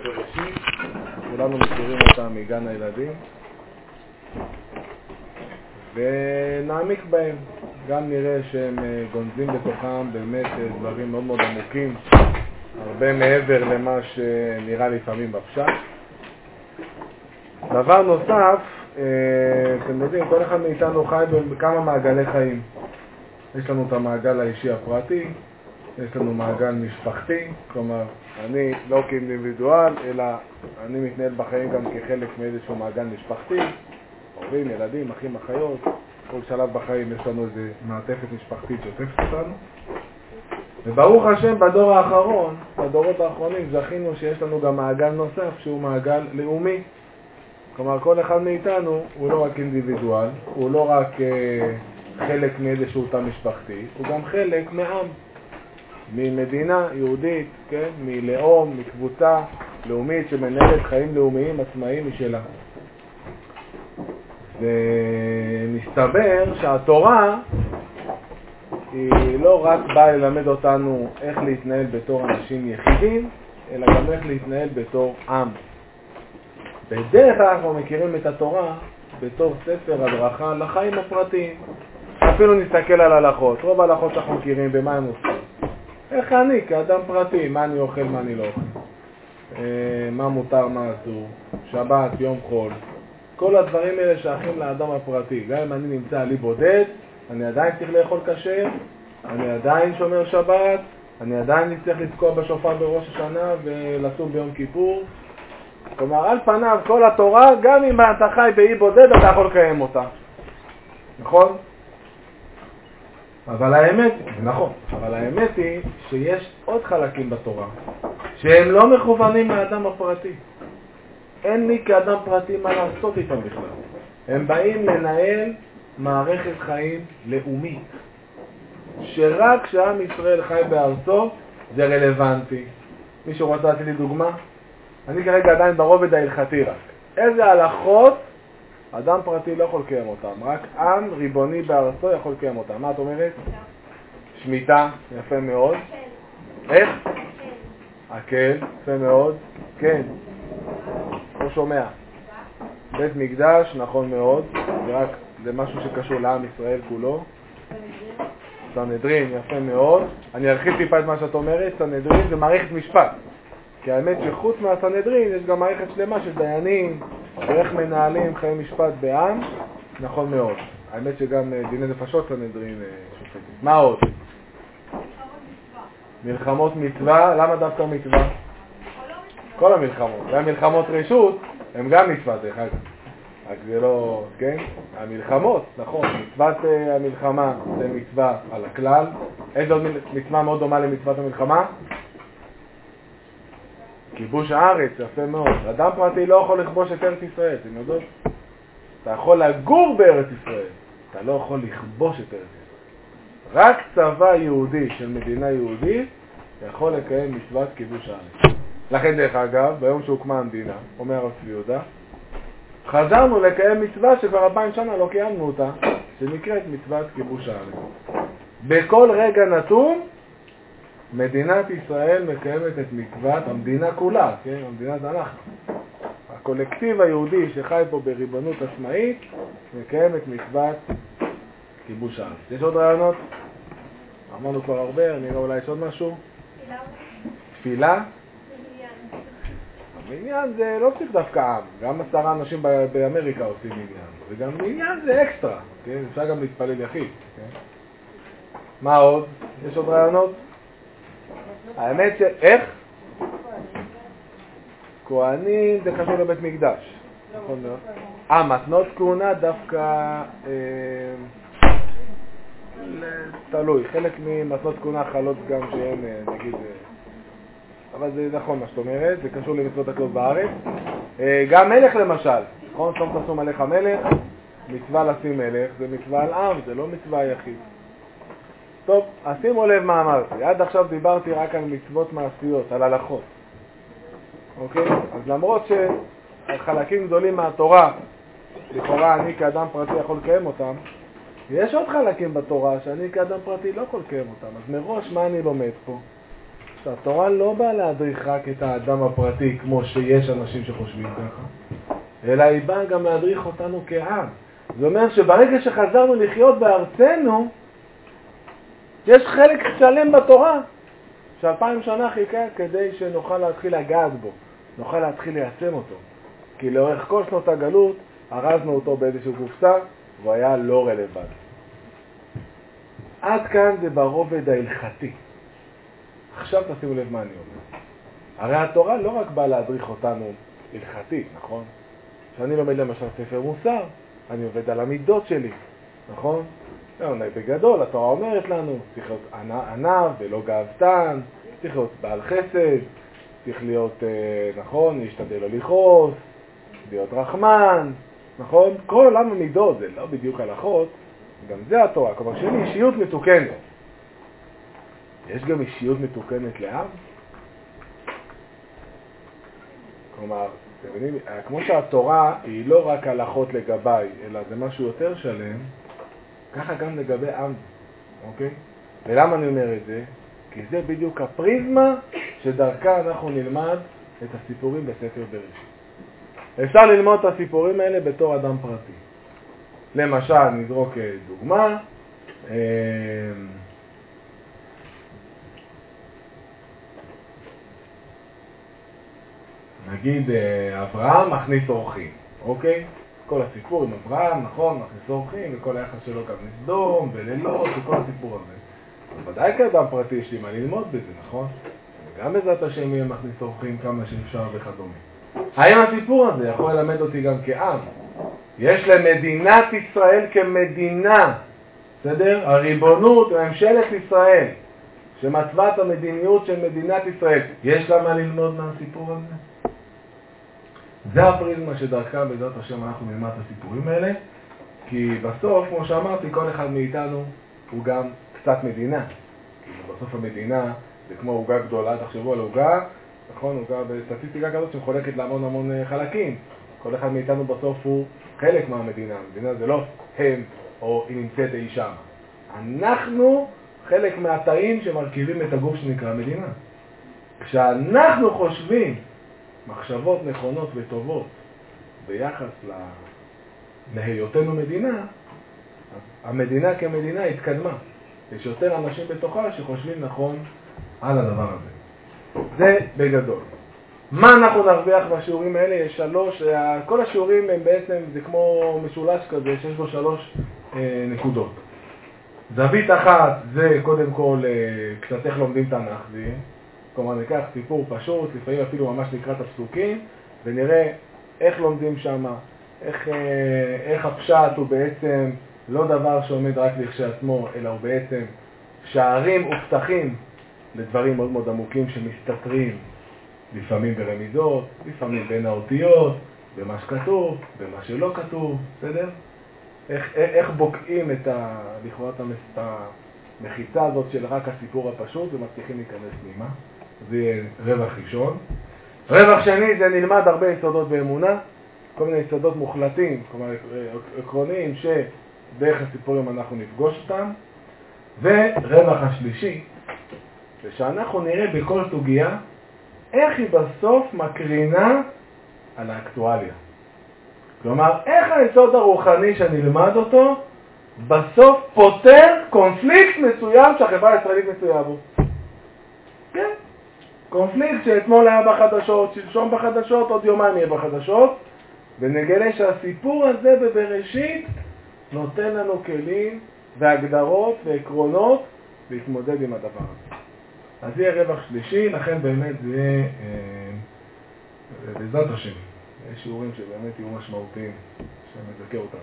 בראשית, כולנו מכירים אותם מגן הילדים, ונעמיק בהם, גם נראה שהם גונזים בתוכם באמת דברים מאוד מאוד עמוקים, הרבה מעבר למה שנראה לפעמים בפשט. דבר נוסף, אתם יודעים, כל אחד מאיתנו חי בכמה מעגלי חיים. יש לנו את המעגל האישי הפרטי, יש לנו מעגל משפחתי, כלומר, אני לא כאינדיבידואל, אלא אני מתנהל בחיים גם כחלק מאיזשהו מעגל משפחתי, הורים, ילדים, אחים, אחיות, כל שלב בחיים יש לנו איזו מעטפת משפחתית שעוטפת אותנו. וברוך השם, בדור האחרון, בדורות האחרונים, זכינו שיש לנו גם מעגל נוסף שהוא מעגל לאומי. כלומר, כל אחד מאיתנו הוא לא רק אינדיבידואל, הוא לא רק חלק מאיזשהו תא משפחתי, הוא גם חלק מעם, ממדינה יהודית, כן? מלאום, מקבוצה לאומית שמנהלת חיים לאומיים עצמאיים משלה. ומסתבר שהתורה היא לא רק באה ללמד אותנו איך להתנהל בתור אנשים יחידים, אלא גם איך להתנהל בתור עם. בדרך כלל אנחנו מכירים את התורה בתור ספר הדרכה לחיים הפרטיים. אפילו נסתכל על הלכות, רוב ההלכות שאנחנו מכירים במה הם עושים. איך אני כאדם פרטי, מה אני אוכל, מה אני לא אוכל, מה מותר, מה אסור, שבת, יום חול, כל הדברים האלה שייכים לאדם הפרטי. גם אם אני נמצא לי בודד, אני עדיין צריך לאכול כשר, אני עדיין שומר שבת, אני עדיין צריך לתקוע בשופר בראש השנה ולצום ביום כיפור. כלומר, על פניו כל התורה, גם אם אתה חי באי בודד, אתה יכול לקיים אותה. נכון? אבל האמת, נכון, אבל האמת היא שיש עוד חלקים בתורה שהם לא מכוונים לאדם הפרטי. אין לי כאדם פרטי מה לעשות איתם בכלל. הם באים לנהל מערכת חיים לאומית, שרק כשעם ישראל חי בארצו זה רלוונטי. מישהו רוצה לתת לי דוגמה? אני כרגע עדיין ברובד ההלכתי רק. איזה הלכות אדם פרטי לא יכול לקיים אותם? רק עם ריבוני בארצו יכול לקיים אותם. מה את אומרת? שמיטה, יפה מאוד. איך? הקל, יפה מאוד. כן. לא שומע. בית מקדש, נכון מאוד. זה משהו שקשור לעם ישראל כולו. סנהדרין, יפה מאוד. אני ארחיב טיפה את מה שאת אומרת. סנהדרין זה מערכת משפט. כי האמת שחוץ מהסנהדרין יש גם מערכת שלמה של דיינים, ואיך מנהלים חיי משפט בעם, נכון מאוד. האמת שגם דיני נפשות סנהדרין שופטת. מה עוד? מלחמות מצווה. למה דווקא מצווה? כל המלחמות. והמלחמות רשות הם גם מצווה, דרך אגב. רק זה לא, כן? המלחמות, נכון. מצוות המלחמה זה מצווה על הכלל. איזו עוד מצווה מאוד דומה למצוות המלחמה? כיבוש הארץ, יפה מאוד. אדם פרטי לא יכול לכבוש את ארץ ישראל, אתם יודעות? אתה יכול לגור בארץ ישראל, אתה לא יכול לכבוש את ארץ ישראל. רק צבא יהודי של מדינה יהודית יכול לקיים מצוות כיבוש הארץ. לכן דרך אגב, ביום שהוקמה המדינה, אומר הרב צבי יהודה, חזרנו לקיים מצווה שכבר 2000 שנה לא קיימנו אותה, שנקראת מצוות כיבוש הארץ. בכל רגע נתון, מדינת ישראל מקיימת את מצוות המדינה כולה, כן? המדינה זה אנחנו. הקולקטיב היהודי שחי פה בריבונות עצמאית מקיים את מצוות כיבוש הארץ. יש עוד רעיונות? אמרנו כבר הרבה, אני רואה אולי יש עוד משהו? תפילה? מניין זה לא צריך דווקא עם, גם 10 אנשים באמריקה עושים מניין, וגם מניין זה אקסטרה, כן? אפשר גם להתפלל יחיד, כן? מה עוד? יש עוד רעיונות? האמת איך? כהנים זה קשור לבית מקדש. נכון מאוד. מתנות כהונה דווקא תלוי. חלק ממתנות כהונה חלות גם שהן נגיד, אבל זה נכון מה שאת אומרת, זה קשור למצוות הכלות בארץ. גם מלך למשל, נכון? שום תשום עליך מלך, מצווה לשים מלך, זה מצווה על עם, זה לא מצווה יחיד. טוב, אז שימו לב מה אמרתי. עד עכשיו דיברתי רק על מצוות מעשיות, על הלכות. אוקיי? אז למרות שחלקים גדולים מהתורה, לכאורה אני כאדם פרטי יכול לקיים אותם, יש עוד חלקים בתורה שאני כאדם פרטי לא יכול לקיים אותם. אז מראש מה אני לומד פה? שהתורה לא באה להדריך רק את האדם הפרטי, כמו שיש אנשים שחושבים ככה, אלא היא באה גם להדריך אותנו כעם. זה אומר שברגע שחזרנו לחיות בארצנו, יש חלק שלם בתורה, ש2000 שנה חיכה כדי שנוכל להתחיל לגעת בו, נוכל להתחיל ליישם אותו. כי לאורך כל שנות הגלות, ארזנו אותו באיזשהו קופסה, והוא היה לא רלוונטי. עד כאן זה ברובד ההלכתי. עכשיו תשימו לב מה אני אומר. הרי התורה לא רק באה להדריך אותנו הלכתית, נכון? כשאני לומד למשל ספר מוסר, אני עובד על המידות שלי, נכון? בגדול, התורה אומרת לנו, צריך להיות ענב ולא גאוותן, צריך להיות בעל חסד, צריך להיות, נכון, להשתדל לא לכעוס, להיות רחמן, נכון? כל עולם המידות, זה לא בדיוק הלכות, גם זה התורה, כלומר שאין אישיות מתוקנת. יש גם אישיות מתוקנת לעם? כלומר, כמו שהתורה היא לא רק הלכות לגביי, אלא זה משהו יותר שלם, ככה גם לגבי עם, אוקיי? ולמה אני אומר את זה? כי זה בדיוק הפריזמה שדרכה אנחנו נלמד את הסיפורים בספר בראשית. אפשר ללמוד את הסיפורים האלה בתור אדם פרטי. למשל, נזרוק דוגמה, נגיד אברהם מכניס אורחים, אוקיי? כל הסיפור עם אברהם, נכון, מכניס אורחים, וכל היחס שלו גם לסדום ולילות וכל הסיפור הזה. ודאי כאדם פרטי יש לי מה ללמוד בזה, נכון? וגם בעזרת השם יהיה מכניס אורחים כמה שאפשר וכדומה. האם הסיפור הזה יכול ללמד אותי גם כעם? יש למדינת ישראל כמדינה, בסדר? הריבונות, ממשלת ישראל, שמצווה את המדיניות של מדינת ישראל, יש לה מה ללמוד מהסיפור הזה? זה הפריזמה שדרכה בעזרת השם אנחנו נלמד את הסיפורים האלה, כי בסוף, כמו שאמרתי, כל אחד מאיתנו הוא גם קצת מדינה. בסוף המדינה זה כמו עוגה גדולה, תחשבו על עוגה, נכון? עוגה בסטטיסטיקה כזאת שמחולקת להמון המון חלקים. כל אחד מאיתנו בסוף הוא חלק מהמדינה. המדינה זה לא הם או היא נמצאת אי שם. אנחנו חלק מהתאים שמרכיבים את הגוף שנקרא מדינה. כשאנחנו חושבים מחשבות נכונות וטובות ביחס להיותנו מדינה, אז המדינה כמדינה התקדמה. יש יותר אנשים בתוכה שחושבים נכון על הדבר הזה. זה בגדול. מה אנחנו נרוויח בשיעורים האלה? יש שלוש, כל השיעורים הם בעצם, זה כמו משולש כזה שיש בו 3 נקודות. זווית אחת זה קודם כל קצת איך לומדים תנ"ך, זה כלומר ניקח סיפור פשוט, לפעמים אפילו ממש נקרא את הפסוקים, ונראה איך לומדים שם, איך הפשט הוא בעצם לא דבר שעומד רק לכשעצמו, אלא הוא בעצם שערים ופתחים לדברים מאוד מאוד עמוקים שמסתתרים, לפעמים ברמיזות, לפעמים בין האותיות, במה שכתוב, במה שלא כתוב, בסדר? איך בוקעים את לכאורה את המחיצה הזאת של רק הסיפור הפשוט ומצליחים להיכנס פנימה. זה יהיה רווח ראשון. רווח שני זה נלמד הרבה יסודות באמונה, כל מיני יסודות מוחלטים, כלומר עקרוניים שדרך הסיפורים אנחנו נפגוש אותם. ורווח השלישי זה שאנחנו נראה בכל סוגיה איך היא בסוף מקרינה על האקטואליה. כלומר, איך היסוד הרוחני שנלמד אותו בסוף פותר קונפליקט מסוים שהחברה הישראלית מצויה בו. כן, קונפליקט שאתמול היה בחדשות, שלשום בחדשות, עוד יומיים יהיה בחדשות, ונגלה שהסיפור הזה בבראשית נותן לנו כלים והגדרות ועקרונות להתמודד עם הדבר הזה. אז יהיה רווח שלישי, לכן באמת זה יהיה בעזרת השם. יש שיעורים שבאמת יהיו משמעותיים, שמזכה אותם.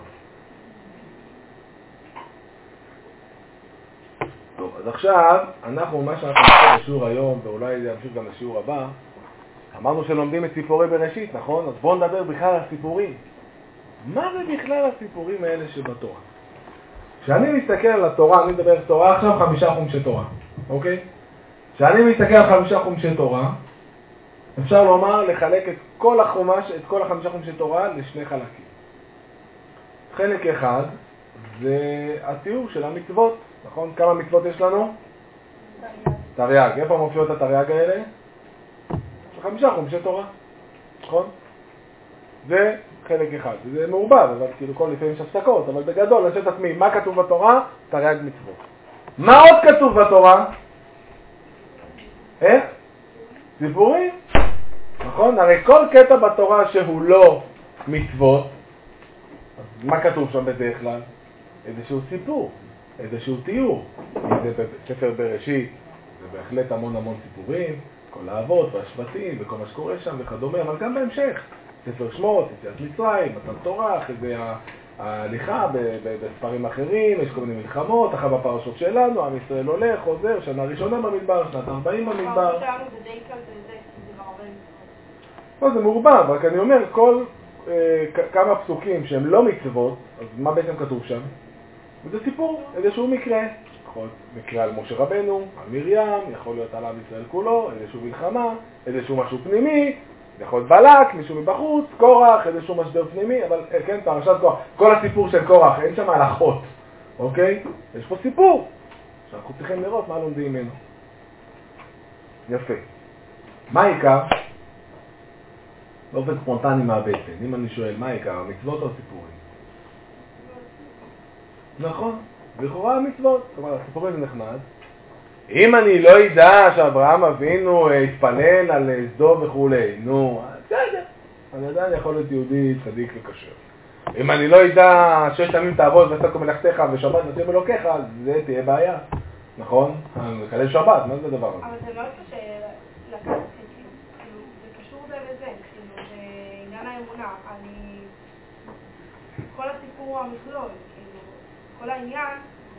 טוב, אז עכשיו, מה שאנחנו נעשה בשיעור היום, ואולי זה ימשיך גם לשיעור הבא, אמרנו שלומדים את סיפורי בראשית, נכון? אז בואו נדבר בכלל על הסיפורים. מה זה בכלל הסיפורים האלה שבתורה? כשאני מסתכל על התורה, אני מדבר תורה עכשיו 5 חומשי תורה, אוקיי? כשאני מסתכל על 5 חומשי תורה, אפשר לומר לחלק את כל החומש, את כל 5 חומשי תורה לשני חלקים. חלק אחד זה התיאור של המצוות, נכון? כמה מצוות יש לנו? תרי"ג. איפה מופיעות התרי"ג האלה? 5 חומשי תורה, נכון? זה חלק אחד. זה מעובד, אבל כאילו כל לפעמים יש הפסקות, אבל בגדול, אני שואל את עצמי, מה כתוב בתורה? תרי"ג מצוות. מה עוד כתוב בתורה? איך? סיפורים. נכון? הרי כל קטע בתורה שהוא לא מצוות, אז מה כתוב שם בדרך כלל? איזשהו סיפור, איזשהו תיאור. אם זה בספר בראשית, זה בהחלט המון סיפורים, כל האבות והשבטים וכל מה שקורה שם וכדומה, אבל גם בהמשך. ספר שמות, יציאת מצרים, מתן תורה, אחרי זה ההליכה בספרים אחרים, יש כל מיני מלחמות, אחר בפרשות שלנו, עם ישראל הולך, חוזר, שנה ראשונה במדבר, שנת 40 במדבר. לא, זה מעורבב, רק אני אומר, כל כמה פסוקים שהם לא מצוות, אז מה בעצם כתוב שם? וזה סיפור, איזשהו מקרה. יכול להיות מקרה על משה רבנו, על מרים, יכול להיות על עם ישראל כולו, איזשהו מלחמה, איזשהו משהו פנימי, יכול להיות בלק, מישהו מבחוץ, קורח, איזשהו משבר פנימי, אבל כן, פרשת קורח, כל הסיפור של קורח, אין שם הלכות, אוקיי? יש פה סיפור, שאנחנו צריכים לראות מה לומדים ממנו. יפה. מה העיקר? באופן ספונטני מהבטן, אם אני שואל מה העיקר, המצוות או הסיפורים? נכון, לכאורה המצוות, כלומר הסיפורים זה נחמד. אם אני לא ידע שאברהם אבינו התפלל על סדום וכולי, נו, בסדר. אני עדיין יכול להיות יהודי צדיק וכשר. אם אני לא ידע 6 ימים תעבוד ועשה כל מלאכתך ושבת נתים אלוקיך, אז זה תהיה בעיה. נכון? לקלל שבת, מה זה הדבר הזה? אבל זה מאוד קשה לקחת, כאילו, זה קשור זה לזה, כאילו, זה עניין האמונה. כל הסיפור המכלול, כאילו, כל העניין,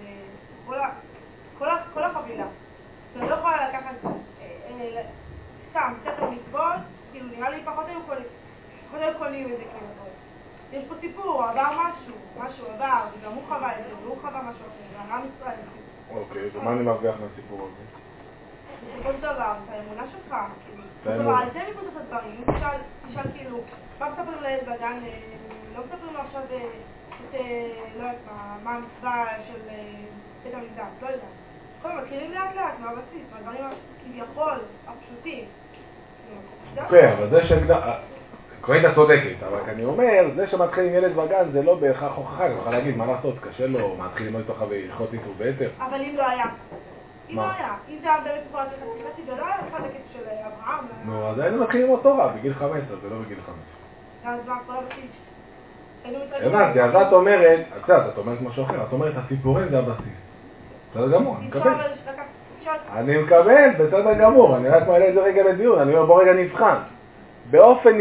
כל החבילה. אני לא יכולה לקחת סתם ספר מצוות, כאילו נראה לי פחות היו קונים את זה כאילו. יש פה סיפור, עבר משהו עבר, וגם הוא חווה את זה, והוא חווה משהו אחר, ועם ישראל. אוקיי, ומה אני מרוויח מהסיפור הזה? בסופו של דבר, את האמונה שלך, כאילו. על זה מתבסס הדברים, אם תשאל כאילו, מה מספרים לילד בגן, לא מספרים לו עכשיו את, לא יודעת מה המצווה של בית המקדש, לא יודעת. קודם מתחילים לאט מהבסיס, מהדברים כביכול, הפשוטים. אוקיי, אבל זה קוראים את צודקת, אבל אני אומר, זה שמתחיל עם ילד בגן זה לא בהכרח הוכחה, אני יכול להגיד מה לעשות, קשה לו, מתחיל ללמוד איתו ויכול איתו ביתר. אבל אם לא היה, אם זה היה באמת פועל חצי, ולא היה אחד הקטע של אברהם. נו, אז היינו מתחילים עם אותו רב, בגיל 15, זה לא בגיל 5. אז מה, כל הבסיס? הבנתי, אז את אומרת, את אומרת משהו אחר, את אומרת, הסיפורים זה הבסיס. בסדר גמור, אני מקבל. אני מקבל, בסדר גמור, אני רק מעלה את זה רגע לדיון, אני אומר בוא רגע נבחן. באופן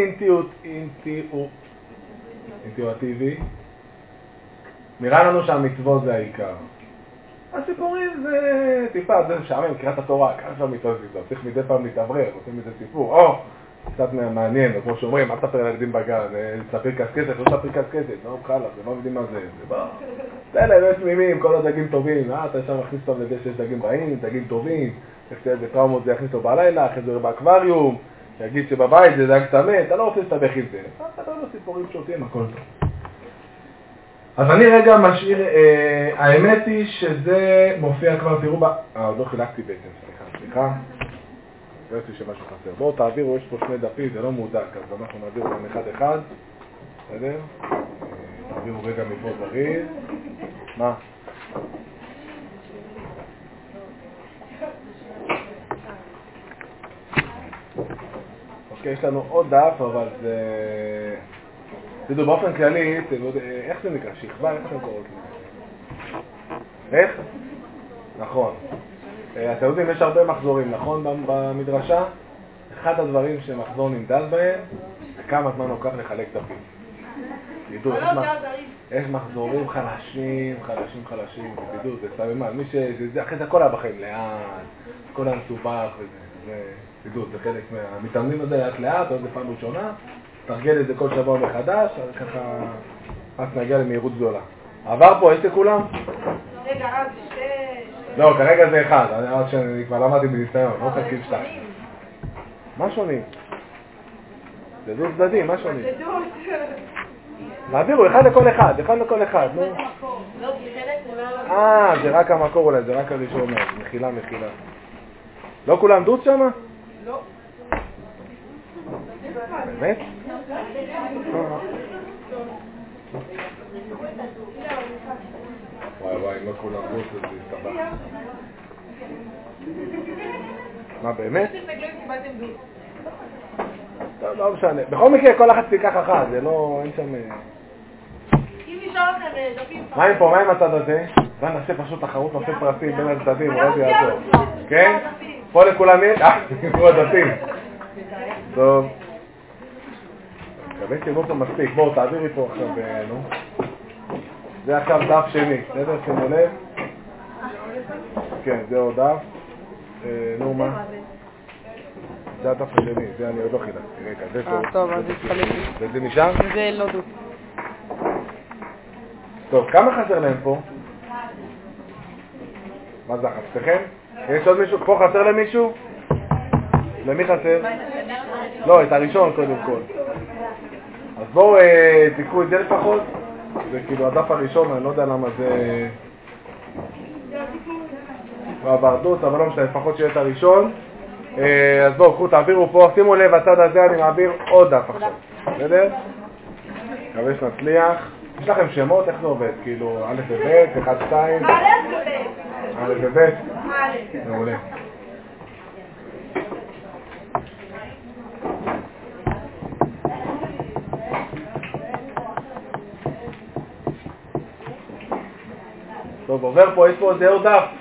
אינטואיטיבי, נראה לנו שהמצוות זה העיקר. הסיפורים זה טיפה, זה משעמם, קריאת התורה, ככה שם מצוות, צריך מדי פעם להתעברר, עושים מזה סיפור, קצת מעניין, כמו שאומרים, אל תספר לילדים בגן, תספר קסקסת, לא תספר קסקסת, לא חלק, זה לא יודעים מה זה, זה בא. בסדר, יש תמימים, כל הדגים טובים, אתה ישר מכניס אותם לזה שיש דגים רעים, דגים טובים, תקצה איזה טראומות זה יכניס אותו בלילה, אחרי זה באקווריום, יגיד שבבית זה דג טמא, אתה לא רוצה להסתבך עם זה, אתה לא סיפורים פשוטים, הכל טוב. אז אני רגע משאיר, האמת היא שזה מופיע כבר, תראו עוד לא חילקתי בעצם, סליחה. ראיתי שמשהו חסר. בואו תעבירו, יש פה 2 דפים, זה לא מודק, אז אנחנו נעביר אותם אחד. בסדר? תעבירו רגע מפה זריז. מה? אוקיי, יש לנו עוד דף, אבל זה... תדעו, באופן כללי, איך זה נקרא? שכבה? איך אתם קוראים? איך? נכון. אתם יודעים, יש הרבה מחזורים, נכון, במדרשה? אחד הדברים שמחזור נמדד בהם, זה כמה זמן לוקח לחלק דפים. תדעו, יש מחזורים חלשים, תדעו, זה סבבה, מי שזה, אחרי זה הכל היה בחיים, לאט, כל המסובך וזה, תדעו, זה חלק מהמתאמנים הזה לאט, עוד פעם ראשונה, תרגל את זה כל שבוע מחדש, אז ככה, רק נגיע למהירות גדולה. עבר פה, יש לכולם? רגע, אז לא, כרגע זה אחד, אני כבר למדתי בניסיון, לא חלקים 2. מה שונים? זה דו צדדים, מה שונים? זה דוד. מעבירו, אחד לכל אחד, נו. לא, כי חלק הוא לא... זה רק המקור אולי, זה רק הראשון, מחילה. לא כולם למדו שם? לא. באמת? וואי וואי, לא כולם למדו, זה הסתבך. מה באמת? לא משנה. בכל מקרה כל אחת תיקח אחת, זה לא, אין שם... אם נשאר לכם דפים... מה עם פה? מה עם הצד הזה? בוא נעשה פשוט תחרות, נעשה פרסים בין הצדדים, אולי זה יעזור. כן? פה לכולם יש? נקראו הדפים. טוב. מקווה שימו פה מספיק. בואו, תעבירי פה עכשיו, נו. זה עכשיו דף שני. בסדר? שימו לב. כן, זה עוד דף. נו, מה? זה הדף השני, זה אני עוד לא חילקתי. רגע, זה טוב. טוב, אז התחלתי. וזה נשאר? זה לא דו. טוב, כמה חסר להם פה? מה זה חסכם? יש עוד מישהו? פה חסר למישהו? למי חסר? לא, את הראשון קודם כל. אז בואו תיקחו את זה לפחות. זה כאילו הדף הראשון, אני לא יודע למה זה... בעברדות, אבל לא משנה, לפחות שיהיה את הראשון. אז בואו, קחו, תעבירו פה, שימו לב, הצד הזה אני מעביר עוד דף עכשיו. בסדר? מקווה שנצליח. יש לכם שמות? איך זה עובד? כאילו, א' וב', 1, 2? א' וב'. א' וב'? א'. מעולה. טוב, עובר פה, יש פה איזה עוד דף.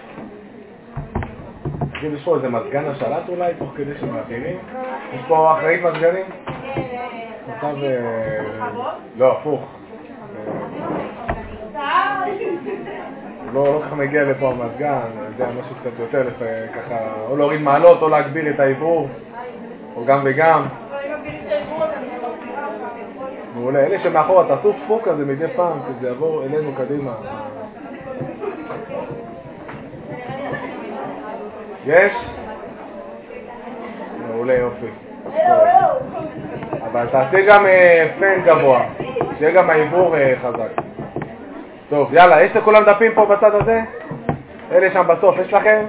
תגיד, יש פה איזה מזגן השלט אולי, תוך כדי שמעבירים? יש פה אחראית מזגנים? עכשיו... לא, הפוך. לא ככה מגיע לפה המזגן, אני יודע, משהו קצת יותר ככה, או להוריד מעלות או להגביר את העברור, או גם וגם. מעולה, אלה שמאחורה, תעשו פוק כזה מדי פעם, כזה יעבור אלינו קדימה. יש? מעולה, יופי. אבל תעשה גם פן גבוה, שיהיה גם העברור חזק. טוב, יאללה, יש לכולם דפים פה בצד הזה? אלה שם בסוף, יש לכם?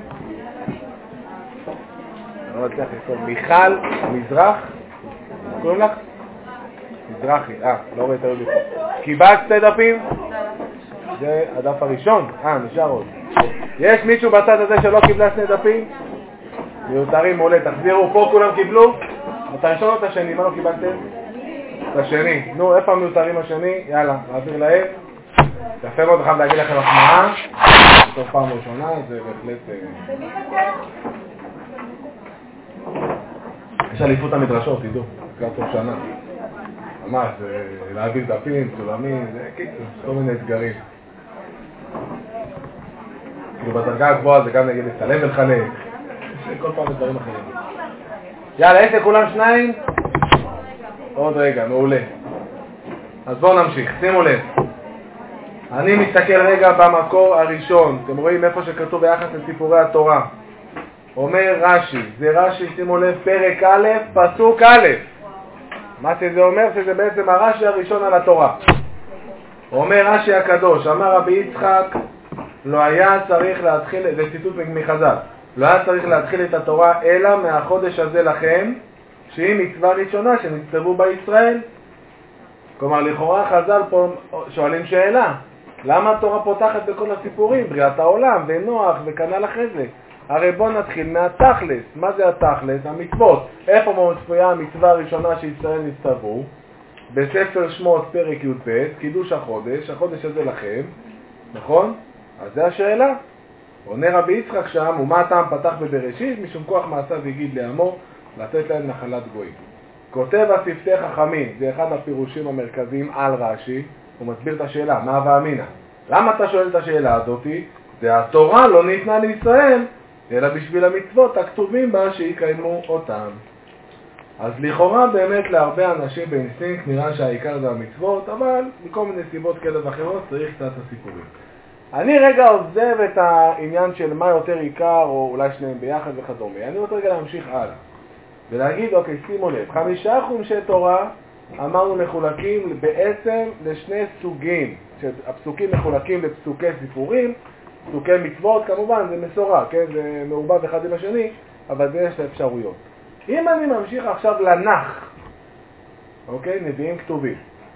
אני לא מצליח לכתוב. מיכל מזרח? קוראים לך? מזרחי, לא רואה את היודי פה. קיבלת שתי דפים? זה הדף הראשון. נשאר עוד. יש מישהו בצד הזה שלא קיבלה שני דפים? מיותרים, מעולה, תחזירו, פה כולם קיבלו? את הראשון או את השני? מה לא קיבלתם? את השני. נו, איפה המיותרים השני? יאללה, נעביר להם. יפה מאוד, חייב להגיד לכם החמאה, בתוך פעם ראשונה, זה בהחלט... יש אליפות המדרשות, תדעו, לקראת סוף שנה. ממש, להעביר דפים, צולמים, זה קיצור, כל מיני אתגרים. כאילו בדרגה הגבוהה זה גם נגיד לצלם ולחלק, יש כל פעם דברים אחרים. יאללה, יש לכולם שניים? עוד רגע, מעולה. אז בואו נמשיך, שימו לב. אני מסתכל רגע במקור הראשון, אתם רואים איפה שכתוב ביחס לסיפורי התורה. אומר רש"י, זה רש"י, שימו לב, פרק א', פסוק א'. מה שזה אומר? שזה בעצם הרש"י הראשון על התורה. אומר רש"י הקדוש, אמר רבי יצחק, לא היה צריך להתחיל, זה ציטוט מחז"ל, לא היה צריך להתחיל את התורה אלא מהחודש הזה לכם, שהיא מצווה ראשונה שנצטוו בישראל. כלומר, לכאורה חז"ל פה שואלים שאלה, למה התורה פותחת בכל הסיפורים, בריאת העולם ונוח וכנ"ל אחרי זה? הרי בוא נתחיל מהתכלס. מה זה התכלס? המצוות. איפה מופיעה המצווה הראשונה שישראל נצטוו? בספר שמות פרק י"ב, קידוש החודש, החודש הזה לכם, נכון? אז זה השאלה. עונה רבי יצחק שם, ומה הטעם פתח בבראשית? משום כוח מעשיו הגיד לעמו, לתת להם נחלת גויים. כותב השפתי חכמים, זה אחד הפירושים המרכזיים על רש"י, הוא מסביר את השאלה, מה ואמינה? למה אתה שואל את השאלה הזאת? זה התורה לא ניתנה לישראל, אלא בשביל המצוות הכתובים בה שיקיימו אותם. אז לכאורה באמת להרבה אנשים באינסטינקט נראה שהעיקר זה המצוות, אבל מכל מיני סיבות כאלה ואחרות צריך קצת הסיפורים. אני רגע עוזב את העניין של מה יותר עיקר, או אולי שניהם ביחד וכדומה. אני רוצה רגע להמשיך הלאה. ולהגיד, אוקיי, שימו לב, 5 חומשי תורה אמרנו מחולקים בעצם לשני סוגים. הפסוקים מחולקים לפסוקי סיפורים, פסוקי מצוות, כמובן זה מסורה, כן? זה מעורבב אחד עם השני, אבל זה יש אפשרויות. אם אני ממשיך עכשיו לנח, אוקיי? נביאים כתובים.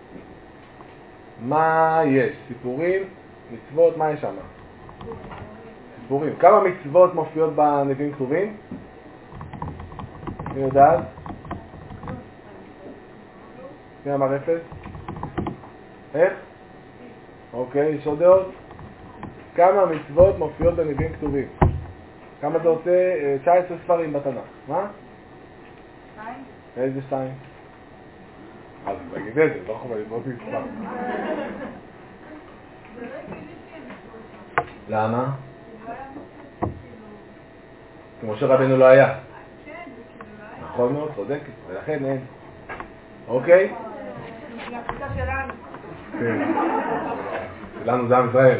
מה יש? סיפורים, מצוות, מה יש שם? סיפורים. כמה מצוות מופיעות בנביאים כתובים? מי יודעת? מי אמר אפס? איך? אוקיי, יש עוד דעות? כמה מצוות מופיעות בנביאים כתובים? כמה זה עושה? 19 ספרים בתנ"ך. מה? 2. איזה 2? אז תגיד את זה, לא חובה לבנות מספר. למה? כי משה רבנו לא היה. נכון מאוד, צודקת, ולכן אין. אוקיי? זה הקבוצה שלנו. כן. שלנו זה עם ישראל.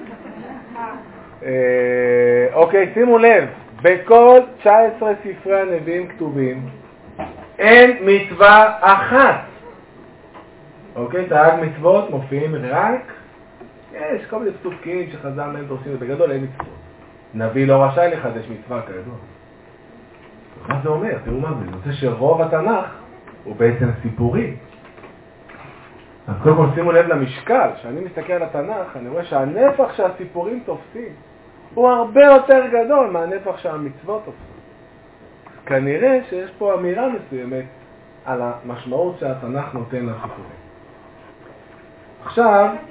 אוקיי, שימו לב, בכל 19 ספרי הנביאים כתובים אין מצווה אחת. אוקיי, תרי"ג מצוות מופיעים רק, יש כל מיני פסוקים שחז"ל מהם דורשים, בגדול אין מצוות. נביא לא רשאי לחדש מצווה כידוע. מה זה אומר? תראו מה זה, זה רוצה שרוב התנ"ך הוא בעצם סיפורי. אז קודם כל שימו לב למשקל, כשאני מסתכל על התנ"ך, אני רואה שהנפח שהסיפורים תופסים הוא הרבה יותר גדול מהנפח שהמצוות תופסים. כנראה שיש פה אמירה מסוימת על המשמעות שהתנ"ך נותן לסיפורים. עכשיו,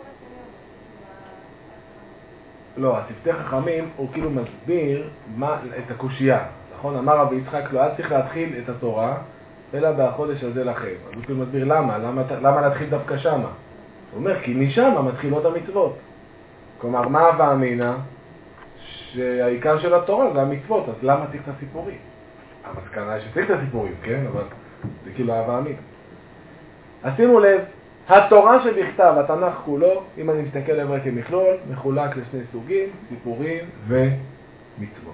לא, השפתי חכמים הוא כאילו מסביר את הקושייה. נכון? אמר רבי יצחק לא היה צריך להתחיל את התורה אלא בחודש הזה לכם. אז הוא כאילו מסביר למה להתחיל דווקא שמה? הוא אומר כי משם מתחילות המצוות. כלומר, מה הווה אמינא? שהעיקר של התורה זה המצוות, אז למה צריך את הסיפורים? המסקנה היא שצריך את הסיפורים, כן? אבל זה כאילו הווה אמינא. אז שימו לב, התורה שבכתב, התנ"ך כולו, אם אני מסתכל עליה כמכלול, מחולק לשני סוגים, סיפורים ומצוות.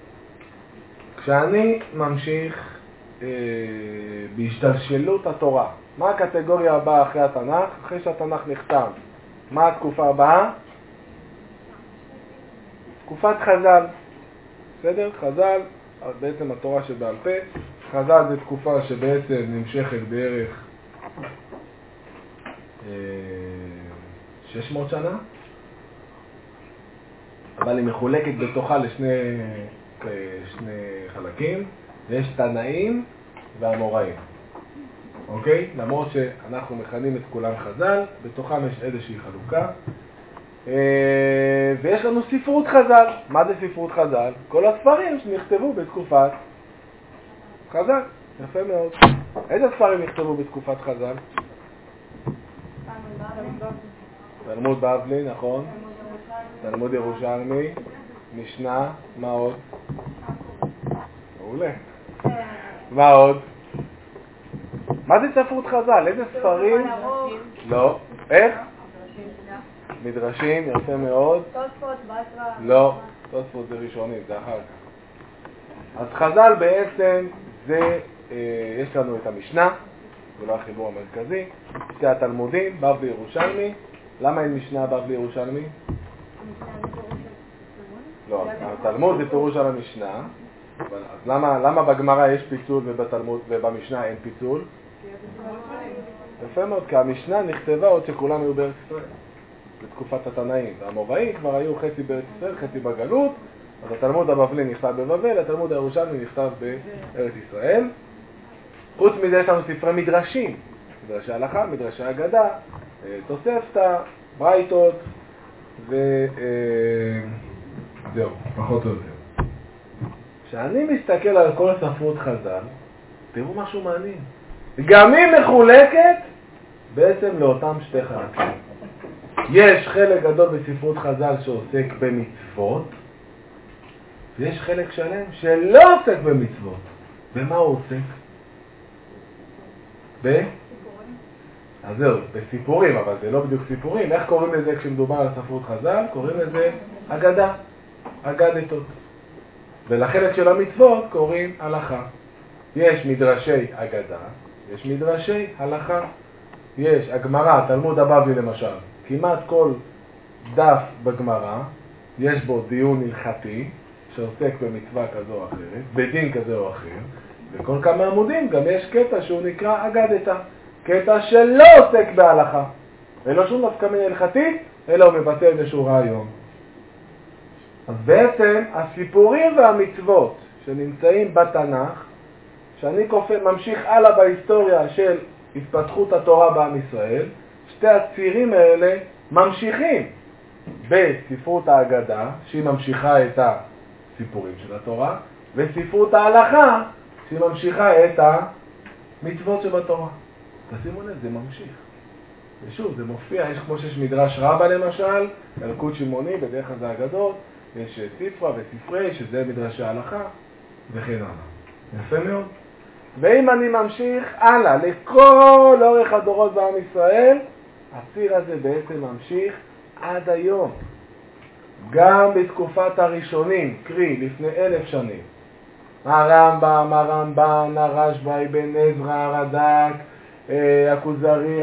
כשאני ממשיך בהשתלשלות התורה, מה הקטגוריה הבאה אחרי התנ"ך? אחרי שהתנ"ך נכתב, מה התקופה הבאה? תקופת חז"ל. בסדר? חז"ל, בעצם התורה שבעל פה. חז"ל זה תקופה שבעצם נמשכת בערך 600 שנה, אבל היא מחולקת בתוכה לשני חלקים. יש תנאים והאמוראים. אוקיי? למרות שאנחנו מכנים את כולם חז"ל, בתוכם יש איזושהי חלוקה. ויש לנו ספרות חז"ל. מה זה ספרות חז"ל? כל הספרים שנכתבו בתקופת חז"ל. יפה מאוד. איזה ספרים נכתבו בתקופת חז"ל? תלמוד בבלי, נכון? תלמוד ירושלמי, משנה, מה עוד? מעולה. מה עוד? מה זה ספרות חז"ל? איזה ספרים? לא. איך? מדרשים, יפה מאוד. תוספות, בתרא. לא, תוספות זה ראשונים, זה אחר כך. אז חז"ל בעצם זה, יש לנו את המשנה, זה לא החיבור המרכזי, שתי התלמודים, בבלי ירושלמי. למה אין משנה בבלי ירושלמי? לא, התלמוד זה פירוש על המשנה. אז למה בגמרא יש פיצול ובמשנה אין פיצול? יפה מאוד, כי המשנה נכתבה עוד שכולם היו בארץ ישראל, בתקופת התנאים. והאמוראים כבר היו חצי בארץ ישראל, חצי בגלות, אז התלמוד הבבלי נכתב בבבל, התלמוד הירושלמי נכתב בארץ ישראל. חוץ מזה יש לנו ספרי מדרשים, מדרשי הלכה, מדרשי אגדה, תוספתא, ברייתות, וזהו, פחות או יותר. כשאני מסתכל על כל ספרות חז"ל, תראו משהו מעניין. גם היא מחולקת בעצם לאותם שתי חלקים. יש חלק גדול בספרות חז"ל שעוסק במצוות, ויש חלק שלם שלא עוסק במצוות. במה הוא עוסק? אז זהו, בסיפורים, אבל זה לא בדיוק סיפורים. איך קוראים לזה כשמדובר על ספרות חז"ל? קוראים לזה אגדה, אגדתות. ולחלק של המצוות קוראים הלכה. יש מדרשי אגדה, יש מדרשי הלכה. יש הגמרא, תלמוד הבבלי למשל, כמעט כל דף בגמרא יש בו דיון הלכתי, שעוסק במצווה כזו או אחרת, בדין כזה או אחר, וכל כמה עמודים גם יש קטע שהוא נקרא אגדתא, קטע שלא עוסק בהלכה, ולא שום נפקא מינה הלכתית, אלא הוא מבטא איזשהו רעיון. אז בעצם הסיפורים והמצוות שנמצאים בתנ"ך, שאני ממשיך הלאה בהיסטוריה של התפתחות התורה בעם ישראל, שתי הצירים האלה ממשיכים בספרות ההגדה, שהיא ממשיכה את הסיפורים של התורה, וספרות ההלכה, שהיא ממשיכה את המצוות שבתורה. תשימו לב, זה ממשיך. ושוב, זה מופיע, יש כמו שיש מדרש רבה למשל, ילקוט שמעוני, בדרך כלל זה אגדות, יש ספרה וספרי, שזה מדרשי ההלכה, וכן הלאה. יפה מאוד. ואם אני ממשיך הלאה, לכל אורך הדורות בעם ישראל, הציר הזה בעצם ממשיך עד היום. גם בתקופת הראשונים, קרי לפני 1000 שנים, הרמב"ם, הרמב"ן, הרשב"י, אבן עזרא, הרד"ק, הכוזרי,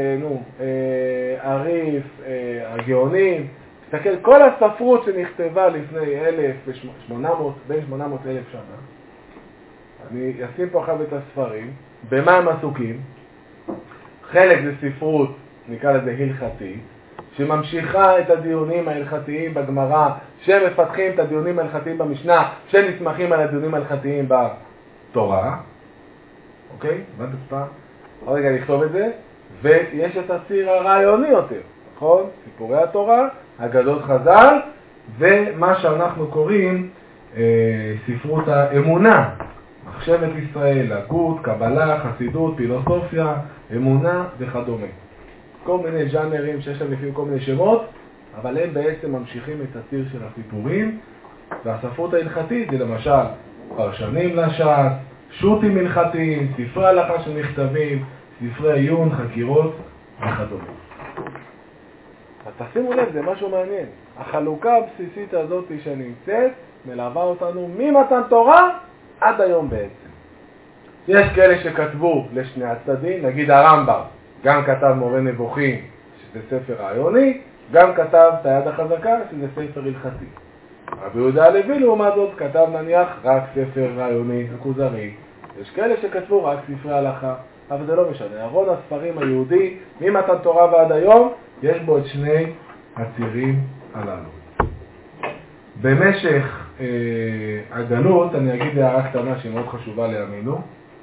הריף, הגאונים, תסתכל, כל הספרות שנכתבה לפני 1800, בין 800 ל-1000 שנה, אני אשים פה עכשיו את הספרים, במה הם עסוקים? חלק זה ספרות, נקרא לזה הלכתית, שממשיכה את הדיונים ההלכתיים בגמרא, שמפתחים את הדיונים ההלכתיים במשנה, שנסמכים על הדיונים ההלכתיים בתורה. אוקיי? הבנת פעם? עוד רגע נכתוב את זה. ויש את הציר הרעיוני יותר, נכון? סיפורי התורה, אגדות חז"ל, ומה שאנחנו קוראים ספרות האמונה. מחשבת ישראל, הגות, קבלה, חסידות, פילוסופיה, אמונה וכדומה. כל מיני ז'אנרים שיש להם לפעמים כל מיני שמות, אבל הם בעצם ממשיכים את הציר של הסיפורים. והספרות ההלכתית זה למשל פרשנים לש"ס, שו"תים הלכתיים, ספרי הלכה שנכתבים, ספרי עיון, חקירות וכדומה. אז תשימו לב, זה משהו מעניין. החלוקה הבסיסית הזאת שנמצאת מלווה אותנו ממתן תורה עד היום בעצם. יש כאלה שכתבו לשני הצדדים, נגיד הרמב"ם, גם כתב מורה נבוכים, שזה ספר רעיוני, גם כתב את היד החזקה, שזה ספר הלכתי. רבי יהודה הלוי לעומת זאת כתב נניח רק ספר רעיוני, הכוזרי. יש כאלה שכתבו רק ספרי הלכה, אבל זה לא משנה. ארון הספרים היהודי, ממתן תורה ועד היום, יש בו את שני הצירים הללו. במשך הגלות, אני אגיד הערה קטנה שהיא מאוד חשובה לימינו.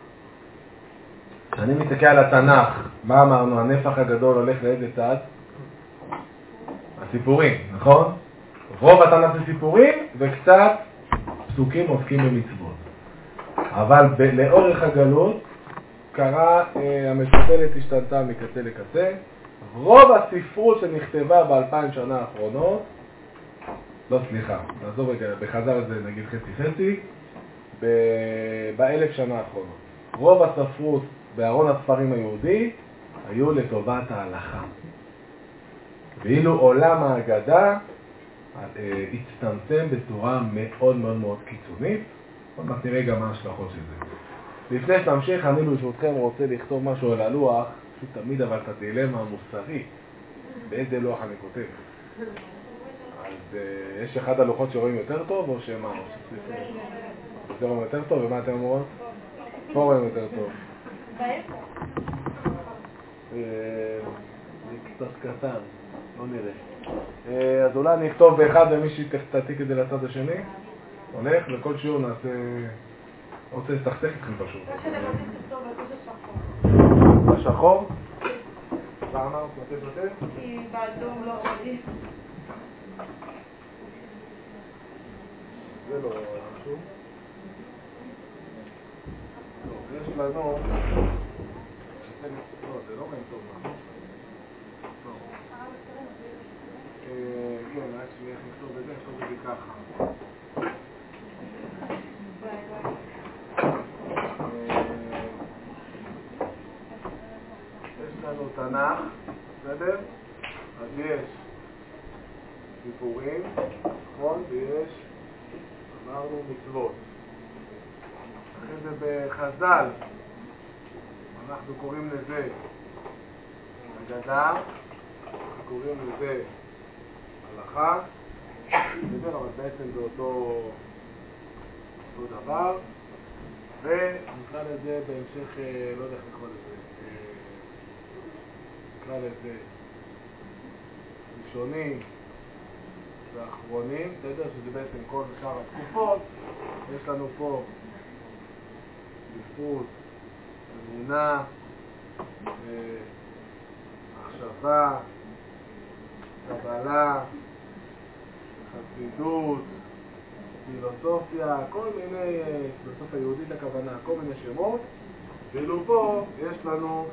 אני מסתכל על התנ"ך, מה אמרנו? הנפח הגדול הולך לאיזה צד? הסיפורים, נכון? רוב התנ"ך זה סיפורים וקצת פסוקים עוסקים במצוות. אבל לאורך הגלות קרה, המשפלת השתנתה מקצה לקצה. רוב הספרות שנכתבה ב2000 שנה האחרונות, לא סליחה, נעזוב רגע, בחז"ל זה נגיד חצי, ב1000 שנה האחרונות. רוב הספרות בארון הספרים היהודי היו לטובת ההלכה. ואילו עולם ההגדה הצטמצם בצורה מאוד מאוד מאוד קיצונית. עוד מעט נראה גם מה ההשלכות של זה. לפני שנמשיך, אני ברשותכם רוצה לכתוב משהו על הלוח, פשוט תמיד אבל את הדילמה המוסרית, באיזה לוח אני כותב. אז יש אחד הלוחות שרואים יותר טוב או שמה? זה רואים יותר טוב, ומה אתם אומרות? פה רואים יותר טוב. זה קצת קטן, לא נראה. אז אולי אני אכתוב באחד ומישהי תעתיק את זה לצד השני. הולך, לכל שיעור נעשה... רוצה לסכסך איתכם פשוט. רק שאני רציתי לכתוב בקושי שחור. השחור? מה אמרת? מתי? כי באדום לא רואים. זה לא משהו. יש לנו... לא, זה לא רואים טוב, נכון? כן, רק שנייה נכתוב את זה, נכתוב את זה ככה. יש לנו תנ"ך, בסדר? אז יש סיפורים, נכון? ויש, אמרנו, מצוות. אחרי זה בחז"ל, אנחנו קוראים לזה אגדה, אנחנו קוראים לזה הלכה, בסדר? אבל בעצם זה אותו אותו דבר, ונקרא לזה בהמשך, לא יודע איך לקרוא לזה, נקרא לזה ראשונים ואחרונים, בסדר? שזה בעצם כל שאר התקופות. יש לנו פה ספרות, אמונה, מחשבה, קבלה, חסידות, פילוסופיה, כל מיני, פילוסופיה יהודית הכוונה, כל מיני שמות. ואילו פה יש לנו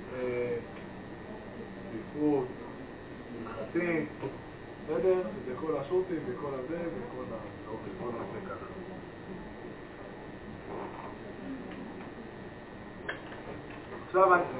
ספרות, הלכתית, בסדר? זה כל השו"תים וכל הזה וכל הזה ככה. עכשיו אני...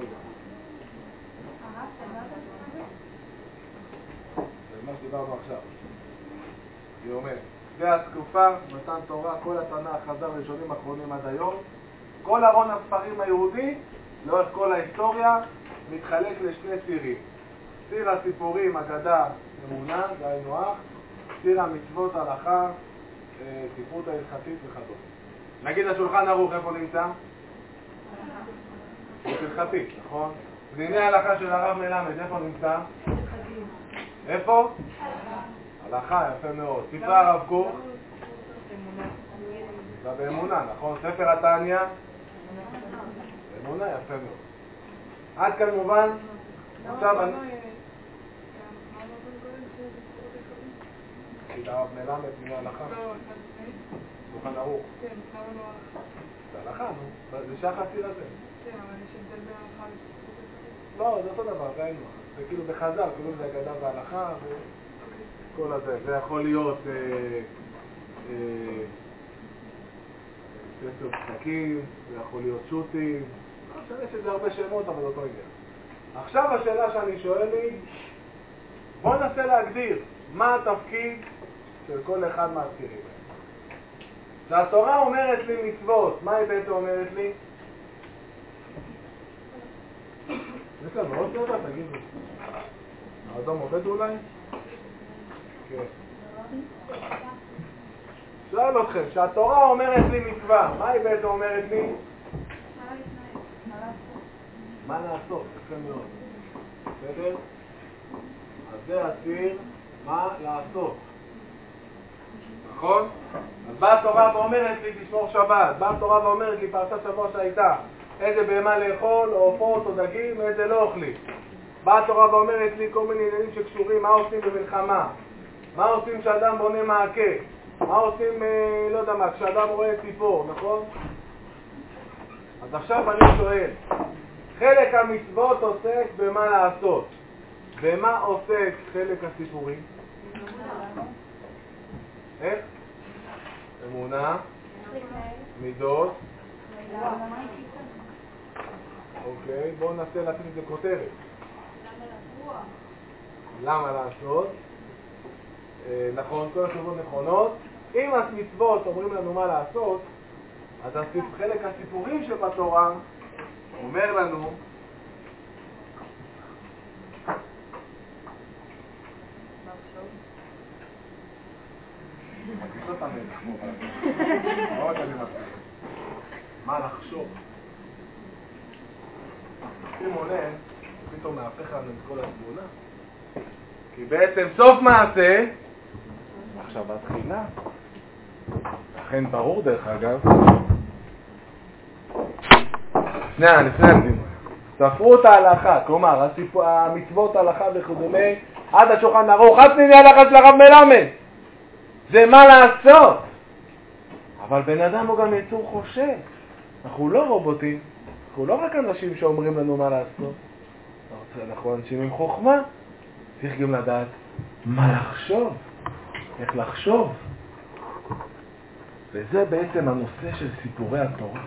זה מה שדיברנו עכשיו. היא אומרת, זה התקופה, מתן תורה, כל התנ"ך חז"ל ראשונים אחרונים עד היום. כל ארון הספרים היהודי, לאורך כל ההיסטוריה, מתחלק לשני צירים. ציר הסיפורים, אגדה, אמונה, דהיינו אח, ציר המצוות, הלכה, ספרות ההלכתית וכדומה. נגיד השולחן ערוך, איפה נמצא? הלכתית, נכון? דיני ההלכה של הרב מלמד, איפה נמצא? איפה? הלכה, יפה מאוד. ספרי הרב קוק? זה באמונה, נכון? ספר התניא? אמונה, יפה מאוד. עד כאן מובן? עכשיו אני... את הרב מלמד דיני ההלכה? שולחן ערוך. זה הלכה, נו. זה שחר ציר הזה. כן, אבל יש הבדל בין הלכה לספרות. לא, זה אותו דבר, זה היינו. זה כאילו בחז"ל, כאילו זה אגדה והלכה וכל הזה. זה יכול להיות ספר פסקים, זה יכול להיות שו"תים. יש לזה הרבה שמות, אבל אותו עניין. עכשיו השאלה שאני שואל היא, בוא ננסה להגדיר מה התפקיד של כל אחד מהצירים. כשהתורה אומרת לי מצוות, מה היא בעצם אומרת לי? יש לנו עוד סדר, תגידו. האדום עובד אולי? כן. שואל אתכם, שהתורה אומרת לי מצווה, מה היא בעצם אומרת לי? מה לעשות? יפה מאוד. בסדר? אז זה הציר, מה לעשות. נכון? אז באה התורה ואומרת לי תשמור שבת, באה התורה ואומרת לי פרשת שבוע שהייתה, איזה בהמה לאכול, או עופות או דגים, איזה לא אוכלים. באה התורה ואומרת לי כל מיני עניינים שקשורים, מה עושים במלחמה, מה עושים כשאדם בונה מעקה, מה עושים, לא יודע מה, כשאדם רואה ציפור, נכון? אז עכשיו אני שואל, חלק המצוות עוסק במה לעשות, במה עוסק חלק הסיפורים? איך? אמונה, מידות. אוקיי, בואו ננסה לתת את זה כותרת. למה לעשות? נכון, כל התשובות נכונות. אם המצוות אומרים לנו מה לעשות, אז חלק הסיפורים שבתורה אומר לנו מה לחשוב? שימו לב, פתאום מהפך לנו את כל התמונה. כי בעצם סוף מעשה, עכשיו התחילה. לכן ברור דרך אגב. לפני הדימוי. ספרות ההלכה, כלומר המצוות ההלכה וכדומה, עד השולחן ערוך, עד דיני ההלכה של הרב מלמד. זה מה לעשות. אבל בן אדם הוא גם יצור חושב. אנחנו לא רובוטים. אנחנו לא רק אנשים שאומרים לנו מה לעשות. אנחנו אנשים עם חוכמה. צריך גם לדעת מה לחשוב. איך לחשוב. וזה בעצם הנושא של סיפורי התורה.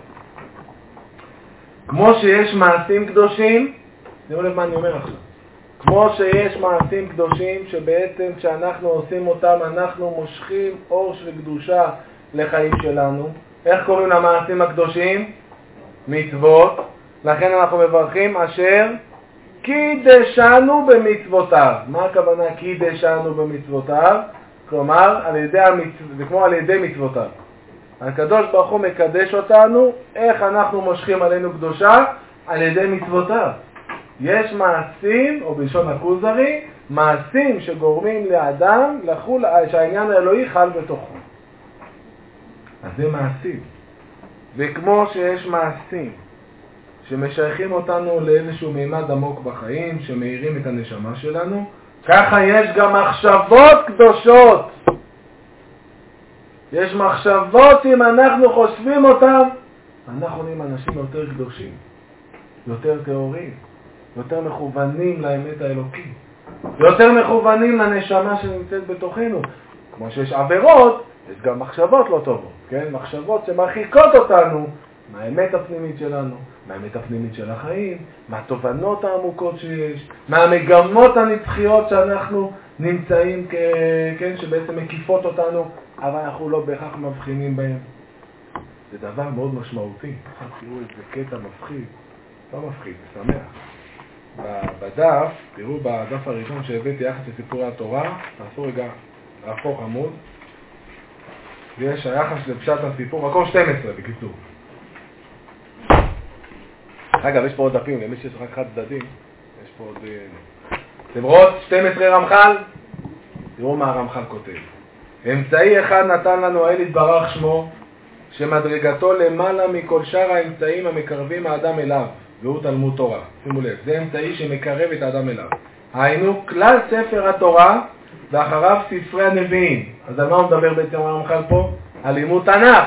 כמו שיש מעשים קדושים, שימו לב מה אני אומר עכשיו. כמו שיש מעשים קדושים שבעצם כשאנחנו עושים אותם אנחנו מושכים אור של קדושה לחיים שלנו. איך קוראים למעשים הקדושים? מצוות. לכן אנחנו מברכים אשר קידשנו במצוותיו. מה הכוונה קידשנו במצוותיו? כלומר, זה כמו על ידי מצוותיו. הקדוש ברוך הוא מקדש אותנו, איך אנחנו מושכים עלינו קדושה? על ידי מצוותיו. יש מעשים, או בלשון הכוזרי, מעשים שגורמים לאדם שהעניין האלוהי חל בתוכו. אז זה מעשים. וכמו שיש מעשים שמשייכים אותנו לאיזשהו מימד עמוק בחיים, שמאירים את הנשמה שלנו, ככה יש גם מחשבות קדושות. יש מחשבות שאם אנחנו חושבים אותן, אנחנו נהיים אנשים יותר קדושים, יותר טהורים, יותר מכוונים לאמת האלוקית, יותר מכוונים לנשמה שנמצאת בתוכנו. כמו שיש עבירות, יש גם מחשבות לא טובות, כן? מחשבות שמרחיקות אותנו מהאמת הפנימית שלנו, מהאמת הפנימית של החיים, מהתובנות העמוקות שיש, מהמגמות הנצחיות שאנחנו נמצאים, כן, שבעצם מקיפות אותנו, אבל אנחנו לא בהכרח מבחינים בהם. זה דבר מאוד משמעותי. תראו איזה קטע מפחיד. לא מפחיד, זה שמח. בדף, תראו בדף הראשון שהבאתי יחס לסיפורי התורה, תעשו רגע להפוך עמוד, ויש היחס לפשט הסיפור, מקום 12 בקיצור. אגב, יש פה עוד דפים, למי שיש רק חד צדדים, יש פה עוד... אתם רואות 12 רמח"ל? תראו מה הרמח"ל כותב. אמצעי אחד נתן לנו האל יתברך שמו, שמדרגתו למעלה מכל שאר האמצעים המקרבים האדם אליו, והוא תלמוד תורה. שימו לב, זה אמצעי שמקרב את האדם אליו. היינו כלל ספר התורה, ואחריו ספרי הנביאים. אז על מה הוא מדבר בעצם הרמח"ל פה? על לימוד תנ"ך.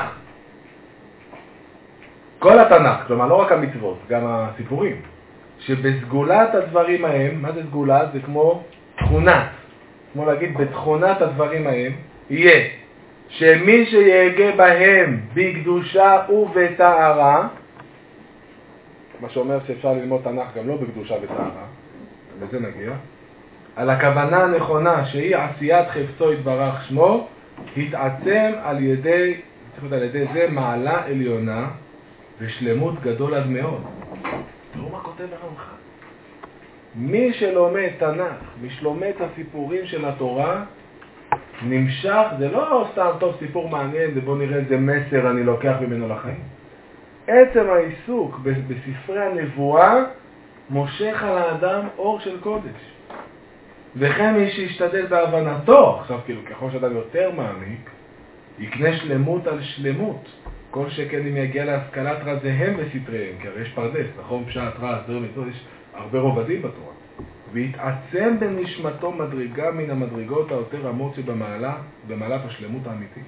כל התנ"ך, כלומר לא רק המצוות, גם הסיפורים. שבסגולת הדברים ההם, מה זה סגולת? זה כמו תכונת. כמו להגיד, בתכונת הדברים ההם, יהיה שמי שיהגה בהם בקדושה ובטהרה, מה שאומר שאפשר ללמוד תנ"ך גם לא בקדושה וטהרה, וזה נגיע, על הכוונה הנכונה שהיא עשיית חפצו יתברך שמו, התעצם על ידי זה מעלה עליונה ושלמות גדול עד מאוד. תראו מה כותב הרמח"ל. מי שלומד תנ"ך, מי שלומד את הסיפורים של התורה, נמשך, זה לא סתם טוב סיפור מעניין, ובוא נראה איזה מסר אני לוקח ממנו לחיים. עצם העיסוק בספרי הנבואה מושך על האדם אור של קודש. וכן מי שישתדל בהבנתו, עכשיו כאילו ככל שאדם יותר מעמיק, יקנה שלמות על שלמות. כל שכן אם יגיע להשכלת רזיהם בסתריהם, כי הרי יש פרדס, נכון? פשט, רז, זרם, יש הרבה רובדים בתורה. והתעצם בנשמתו מדרגה מן המדרגות היותר רמות שבמעלת השלמות האמיתית.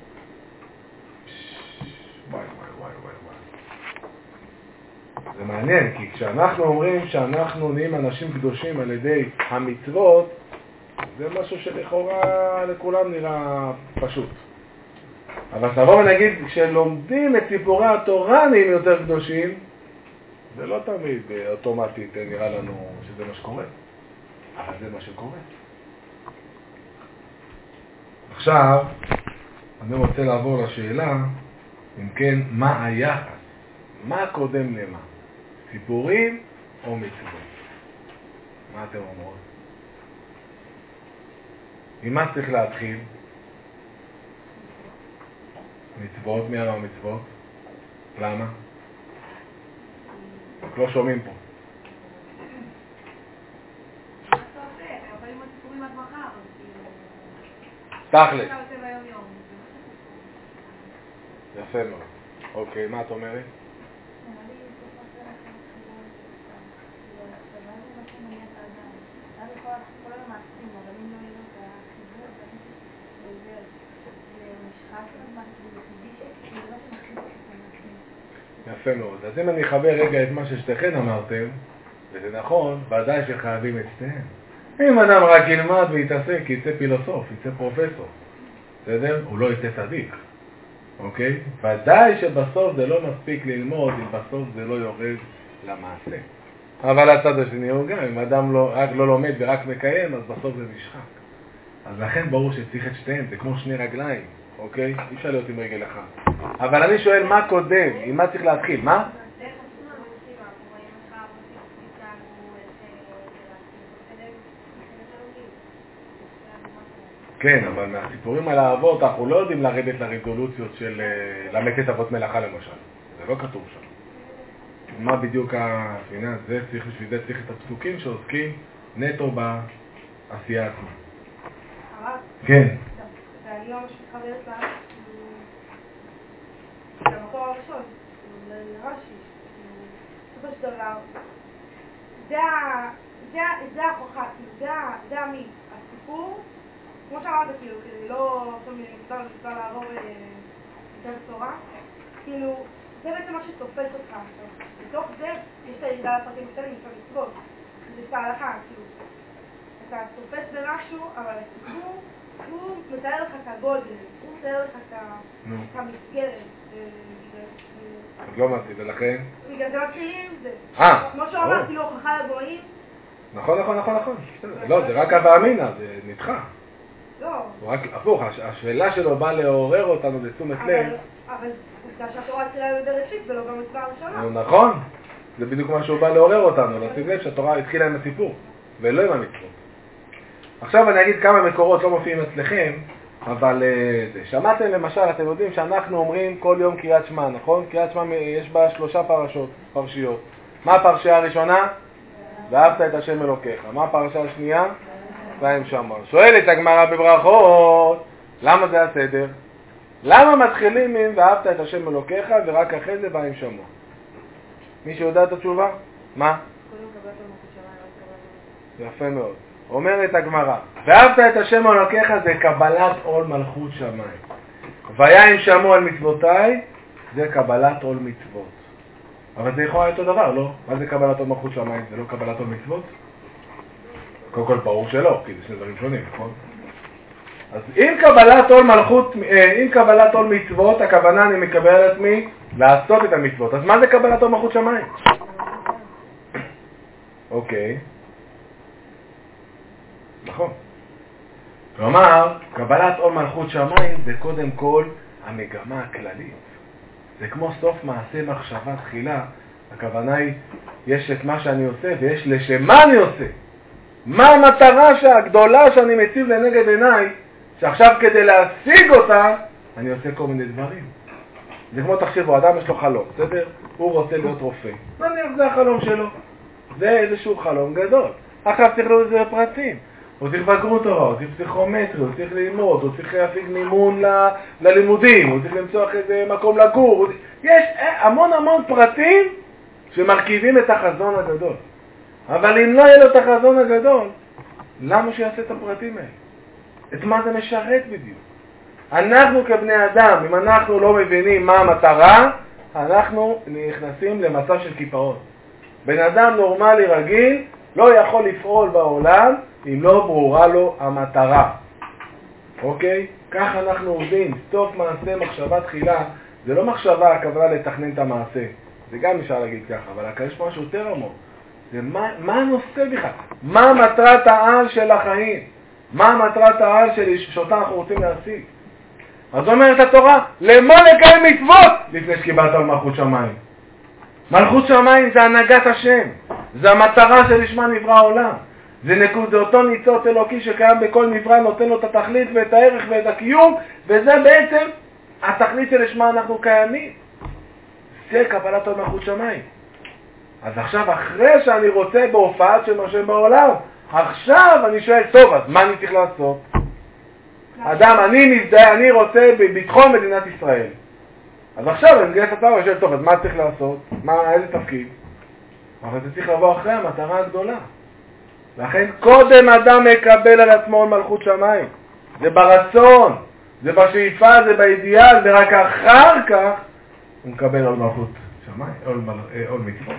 וואי, וואי, וואי, וואי, וואי. זה מעניין, כי כשאנחנו אומרים שאנחנו נהיים אנשים קדושים על ידי המצוות, זה משהו שלכאורה לכולם נראה פשוט. אבל תבוא ונגיד, כשלומדים את סיפורי התורה נהיים יותר קדושים, זה לא תמיד אוטומטית נראה לנו שזה מה שקורה. אבל זה מה שקורה. עכשיו, אני רוצה לעבור לשאלה, אם כן, מה היחס? מה קודם למה? סיפורים או מצוות? מה אתם אומרות? עם מה צריך להתחיל? מצוות, מי אמר מצוות? למה? רק לא שומעים פה. תכל'ס. יפה מאוד. אוקיי, מה את אומרת? יפה מאוד. אז אם אני אחבר רגע את מה ששתיכן אמרתם, וזה נכון, ודאי שחייבים את שתיהן. אם אדם רק ילמד ויתעסק, יצא פילוסוף, יצא פרופסור. בסדר? הוא לא יצא צדיק. אוקיי? ודאי שבסוף זה לא מספיק ללמוד, אם בסוף זה לא יורד למעשה. אבל הצד השני הוא גם, אם אדם רק לא לומד ורק מקיים, אז בסוף זה נשחק. אז לכן ברור שצריך את שתיהן, זה כמו שני רגליים. אוקיי? אי אפשר להיות עם רגל אחד. אבל אני שואל מה קודם, עם מה צריך להתחיל? מה? כן, אבל מהסיפורים על האבות אנחנו לא יודעים לרדת לרזולוציות של למתת אבות מלאכה למשל. זה לא כתוב שם. מה בדיוק הפינה? בשביל זה צריך את הפסוקים שעוסקים נטו בעשייה עצמה. כן. ואני ממש מתחברת למקור הראשון, לרש"י. בסופו של דבר, זה ההוכחה, זה המיץ, הסיפור, כמו שאמרת, כאילו, כדי לא עכשיו מצווה לעבור יותר תורה, כאילו, זה בעצם מה שתופס אותך עכשיו. בתוך זה יש את הירידה לפרטים קטנים, את המצוות, זה את ההלכה, כאילו. אתה תופס במשהו, אבל הסיפור, הוא מתאר לך את הגודל, הוא מתאר לך את המסגרת. אז לא מעשית, ולכן? בגלל זה מתחילים עם זה. כמו ברור. שאומר, כאילו, הוכחה לגויים. נכון. לא, זה רק הווה אמינא, זה נדחה. לא. הוא רק הפוך, השאלה שלו באה לעורר אותנו לתשומת לב. אבל עובדה שהתורה התחילה בבראשית ולא במצווה הראשונה. נכון, זה בדיוק מה שהוא בא לעורר אותנו, לשים לב שהתורה התחילה עם הסיפור, ולא עם המצוות. עכשיו אני אגיד כמה מקורות לא מופיעים אצלכם, אבל שמעתם למשל, אתם יודעים שאנחנו אומרים כל יום קריאת שמע, נכון? קריאת שמע יש בה 3 פרשיות. מה הפרשייה הראשונה? ואהבת את השם אלוקיך. מה הפרשה השנייה? והם שמעו. שואלת הגמרא בברכות, למה זה הסדר? למה מתחילים עם ואהבת את השם אלוקיך ורק אחרי זה והם שמעו? מישהו יודע את התשובה? מה? יפה מאוד. אומרת הגמרא, ואהבת את השם אלוקיך זה קבלת עול מלכות שמיים. והם שמעו על מצוותיי זה קבלת עול מצוות. אבל זה יכול להיות אותו דבר, לא? מה זה קבלת עול מלכות שמיים? זה לא קבלת עול מצוות? קודם כל ברור שלא, כי זה שני דברים שונים, נכון? אז אם קבלת עול מצוות, הכוונה אני מקבל על עצמי לעשות את המצוות. אז מה זה קבלת עול מלכות שמיים? אוקיי. נכון. כלומר, קבלת עול מלכות שמיים זה קודם כל המגמה הכללית. זה כמו סוף מעשה מחשבה תחילה. הכוונה היא, יש את מה שאני עושה ויש לשם מה אני עושה. מה המטרה הגדולה שאני מציב לנגד עיניי, שעכשיו כדי להשיג אותה, אני עושה כל מיני דברים. זה כמו תחשבו, אדם יש לו חלום, בסדר? הוא רוצה להיות רופא. נניח זה החלום שלו. זה איזשהו חלום גדול. עכשיו צריך לו איזה פרטים. הוא צריך בגרות טובה, הוא צריך פסיכומטרי, הוא צריך ללמוד, הוא צריך להפיק מימון ללימודים, הוא צריך למצוא איזה מקום לגור. יש המון פרטים שמרכיבים את החזון הגדול. אבל אם לא יהיה לו את החזון הגדול, למה שיעשה את הפרטים האלה? את מה זה משרת בדיוק? אנחנו כבני אדם, אם אנחנו לא מבינים מה המטרה, אנחנו נכנסים למצב של קיפאון. בן אדם נורמלי רגיל לא יכול לפעול בעולם אם לא ברורה לו המטרה. אוקיי? כך אנחנו עובדים. סוף מעשה מחשבה תחילה, זה לא מחשבה הכוונה לתכנן את המעשה. זה גם אפשר להגיד ככה, אבל יש משהו יותר עמוק. זה מה הנושא בכלל? מה מטרת העל של החיים? מה מטרת העל שאותה אנחנו רוצים להשיג? אז אומרת התורה, למה לקיים מצוות לפני שקיבלת על מלכות שמיים? מלכות שמיים זה הנהגת השם, זה המטרה שלשמה נברא העולם. זה אותו ניצוץ אלוקי שקיים בכל נברא, נותן לו את התכלית ואת הערך ואת הקיום, וזה בעצם התכלית שלשמה אנחנו קיימים. זה קבלת על מלכות שמיים. אז עכשיו, אחרי שאני רוצה בהופעת של השם בעולם, עכשיו אני שואל, טוב, אז מה אני צריך לעשות? אדם, אני רוצה בביטחון מדינת ישראל. אז עכשיו אני מגיע את הצעה ושואל, טוב, אז מה צריך לעשות? איזה תפקיד? אבל זה צריך לבוא אחרי המטרה הגדולה. לכן קודם אדם מקבל על עצמו מלכות שמיים. זה ברצון, זה בשאיפה, זה באידיאל, ורק אחר כך הוא מקבל על מלכות שמיים, על מצוות.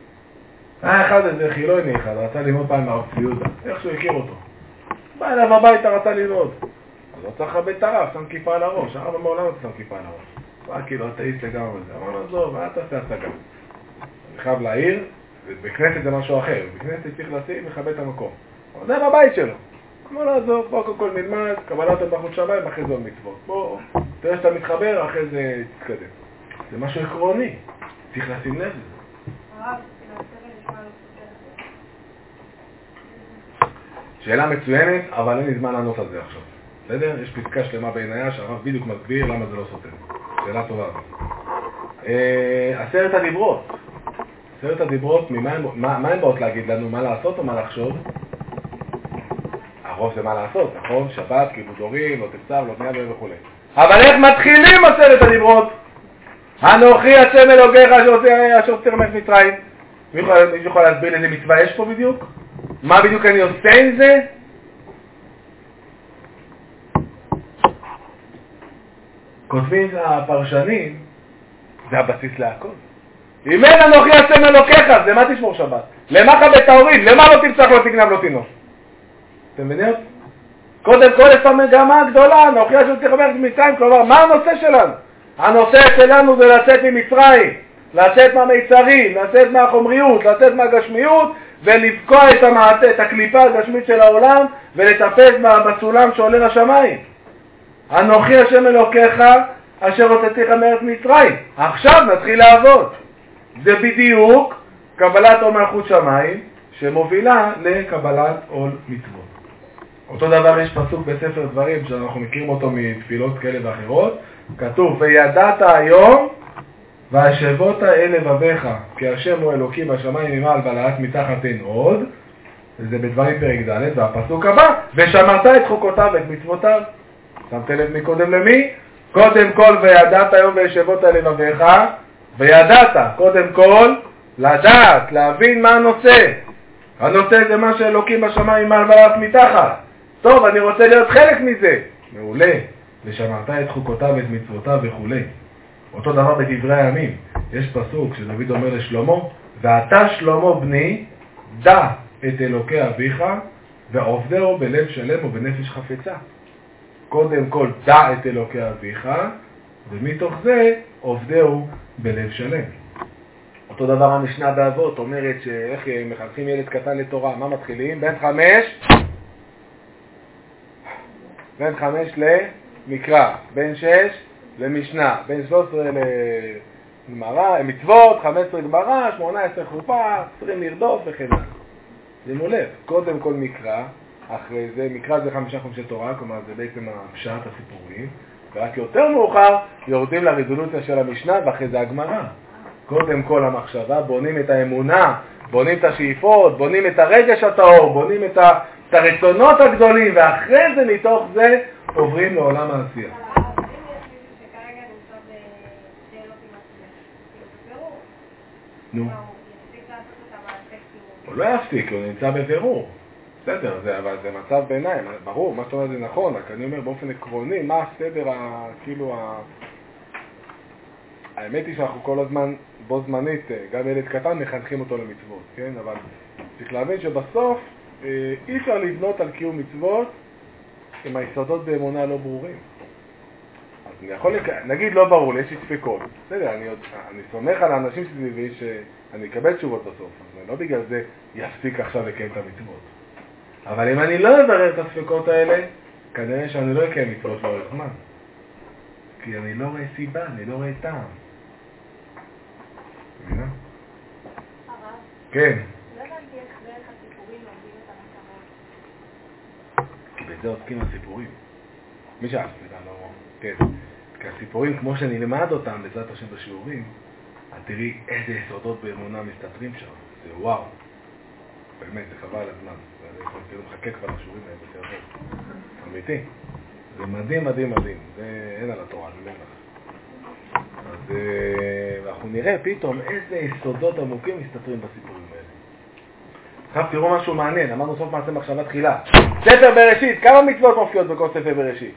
היה אחד איזה חילוני אחד, רצה ללמוד פעם מהרב צבי יהודה, איך שהוא הכיר אותו. בא אליו הביתה, רצה ללמוד. אז לא צריך לכבד את הרב, שם כיפה על הראש, הרב מעולם לא שם כיפה על הראש. בא כאילו, אתאיסט לגמרי בזה, אמר לו, זו, מה תעשה הצגה? אני חייב להעיר, בכנסת זה משהו אחר, בכנסת צריך לשים ולכבד את המקום. אבל זה בבית שלו. אמר לו, זו, בוא כל נלמד, קבלת מלכות שמיים, אחרי זה עוד מצוות. בוא, תראה שאתה מתחבר, אחרי זה תתקדם. זה משהו עקרוני, צריך לשים לב לזה. שאלה מצוינת, אבל אין לי זמן לענות על זה עכשיו. בסדר? יש פסקה שלמה בעינייה שהרב בדיוק מסביר למה זה לא סותר. שאלה טובה. 10 הדיברות. 10 הדיברות, מה הם באות להגיד לנו? מה לעשות או מה לחשוב? הרוב זה מה לעשות, נכון? שבת, כיבוד הורים, לא תבצר, לא תניה וכו'. אבל איך מתחילים 10 הדיברות? אנוכי השם אלוקיך אשר הוציא ממך מצרים. מישהו יכול להסביר איזה מצווה יש פה בדיוק? מה בדיוק אני עושה עם זה? כותבים הפרשנים, זה הבסיס להכל. אם אין אנוכי השם אלוקיך, זה מה תשמור שבת? למה כבד ההורים? למה לא תרצח, לא תגנב, לא תינוף? אתם מבינים? קודם כל יש המגמה הגדולה, אנוכי אשר הוציא ממך מצרים, כלומר, מה הנושא שלנו? הנושא שלנו זה לצאת ממצרים, לצאת מהמיצרים, לצאת מהחומריות, לצאת מהגשמיות, ולבקוע את הקליפה הגשמית של העולם, ולטפס בסולם שעולה לשמיים. אנוכי השם אלוקיך אשר הוצאתיך מארץ מצרים. עכשיו נתחיל לעבוד. זה בדיוק קבלת עול מלכות שמיים שמובילה לקבלת עול מצוות. אותו דבר יש פסוק בספר דברים שאנחנו מכירים אותו מתפילות כאלה ואחרות. כתוב, וידעת היום והשבות אל לבביך, כי השם הוא אלוקים בשמיים ממעל ולארץ מתחת אין עוד. וזה בדברים פרק ד', והפסוק הבא, ושמרת את חוקותיו ואת מצוותיו. שמת לב מקודם למי? קודם כל וידעת היום והשבות אל לבביך, וידעת, קודם כל, לדעת, להבין מה הנושא. הנושא זה מה שאלוקים בשמיים ממעל ולארץ מתחת. טוב, אני רוצה להיות חלק מזה. מעולה. ושמרת את חוקותיו ואת מצוותיו וכו'. אותו דבר בדברי הימים. יש פסוק שדוד אומר לשלמה, ואתה שלמה בני, דע את אלוקי אביך, ועובדהו בלב שלם ובנפש חפצה. קודם כל דע את אלוקי אביך, ומתוך זה עובדהו בלב שלם. אותו דבר המשנה באבות אומרת שאיך מחנכים ילד קטן לתורה, מה מתחילים? בין 5 למקרא, בין 6 למשנה, בין 13 לגמרא, מצוות, 15 גמרא, 18 חופה, 20 לרדוף וכן הלאה. שימו לב, קודם כל מקרא, אחרי זה, מקרא זה 5 חומשי תורה, כלומר זה בעצם הפשט הסיפורים, ורק יותר מאוחר יורדים לרזולוציה של המשנה ואחרי זה הגמרא. קודם כל המחשבה, בונים את האמונה, בונים את השאיפות, בונים את הרגש הטהור, בונים את הרצונות הגדולים, ואחרי זה מתוך זה עוברים לעולם העשייה. נו. הוא לא יפסיק, הוא נמצא בבירור. בסדר, אבל זה מצב ביניים, ברור, מה שאתה אומר זה נכון, רק אני אומר באופן עקרוני, מה הסדר, האמת היא שאנחנו כל הזמן, בו זמנית, גם ילד קטן מחנכים אותו למצוות, כן? אבל צריך להבין שבסוף אי אפשר לבנות על קיום מצוות אם היסודות באמונה לא ברורים. אז אני יכול, נגיד לא ברור לי, יש לי ספקות. בסדר, אני סומך על האנשים סביבי שאני אקבל תשובות בסוף, אז לא בגלל זה יפסיק עכשיו לקיים את המצוות. אבל אם אני לא אברר את הספקות האלה, כנראה שאני לא אקיים מצוות לאורך זמן. כי אני לא רואה סיבה, אני לא רואה טעם. מבינה? הרב? כן. לא הבנתי איך דרך הסיפורים לומדים את המטרה. כי בזה עוסקים הסיפורים. מי שאף, לא... כן. כי הסיפורים, כמו שנלמד אותם בעזרת השם בשיעורים, את תראי איזה יסודות באמונה מסתתרים שם. זה וואו. באמת, זה חבל הזמן. אני מחכה כבר לשיעורים האלה יותר טוב. אמיתי. זה מדהים, מדהים, מדהים. זה אין על התורה, אני אומר לך. אז אנחנו נראה פתאום איזה יסודות עמוקים מסתתרים בסיפורים האלה. עכשיו תראו משהו מעניין, אמרנו סוף מעשה מחשבה תחילה. ספר בראשית, כמה מצוות מופיעות בכל ספר בראשית?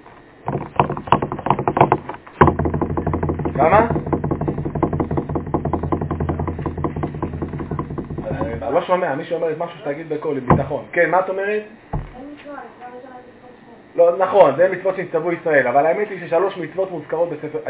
כמה? אני לא שומע, מי שאומרת משהו שתגיד בקול, עם ביטחון. כן, מה את אומרת? לא, נכון, זה מצוות שנצטוו ישראל, אבל האמת היא ש3 מצוות מוזכרות בספר...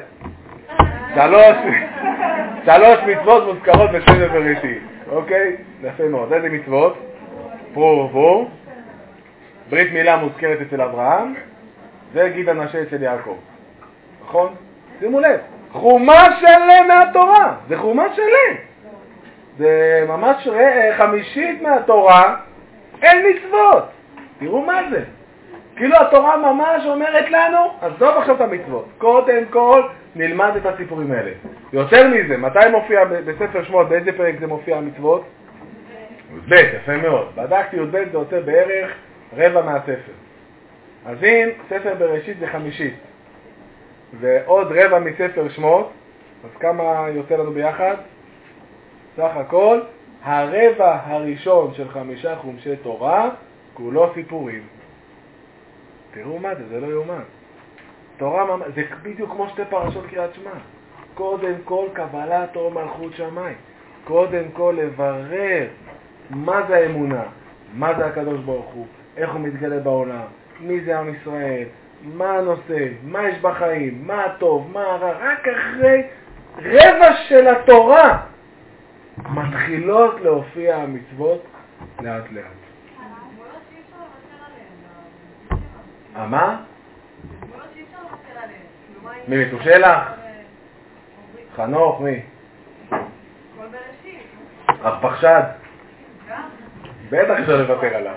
3 מצוות מוזכרות בספר בראשית, אוקיי? יפה מאוד. איזה מצוות? פרו ורבו, ברית מילה מוזכרת אצל אברהם, וגיד אנשי אצל יעקב. נכון? שימו לב, חומש שלם מהתורה, זה חומש שלם. זה ממש 1/5 מהתורה, אין מצוות. תראו מה זה. כאילו התורה ממש אומרת לנו, עזוב עכשיו את המצוות. קודם כל נלמד את הסיפורים האלה. יותר מזה, מתי מופיע בספר שמות, באיזה פרק זה מופיע המצוות? י"ב, יפה מאוד. בדקתי י"ב זה יוצא בערך רבע מהספר. אז אם ספר בראשית זה חמישית, ועוד רבע מספר שמות, אז כמה יוצא לנו ביחד? סך הכל, הרבע הראשון של 5 חומשי תורה, כולו סיפורים. תראו מה זה, זה לא יאומן. תורה, זה בדיוק כמו 2 פרשות קריאת שמע. קודם כל קבלת אור מלכות שמיים. קודם כל לברר מה זה האמונה, מה זה הקדוש ברוך הוא, איך הוא מתגלה בעולם, מי זה עם ישראל, מה הנושא, מה יש בחיים, מה הטוב, מה הרע. רק אחרי רבע של התורה מתחילות להופיע המצוות לאט לאט. מה? מי מתושלח? חנוך, מי? הרפחשד? בטח אפשר לוותר עליו.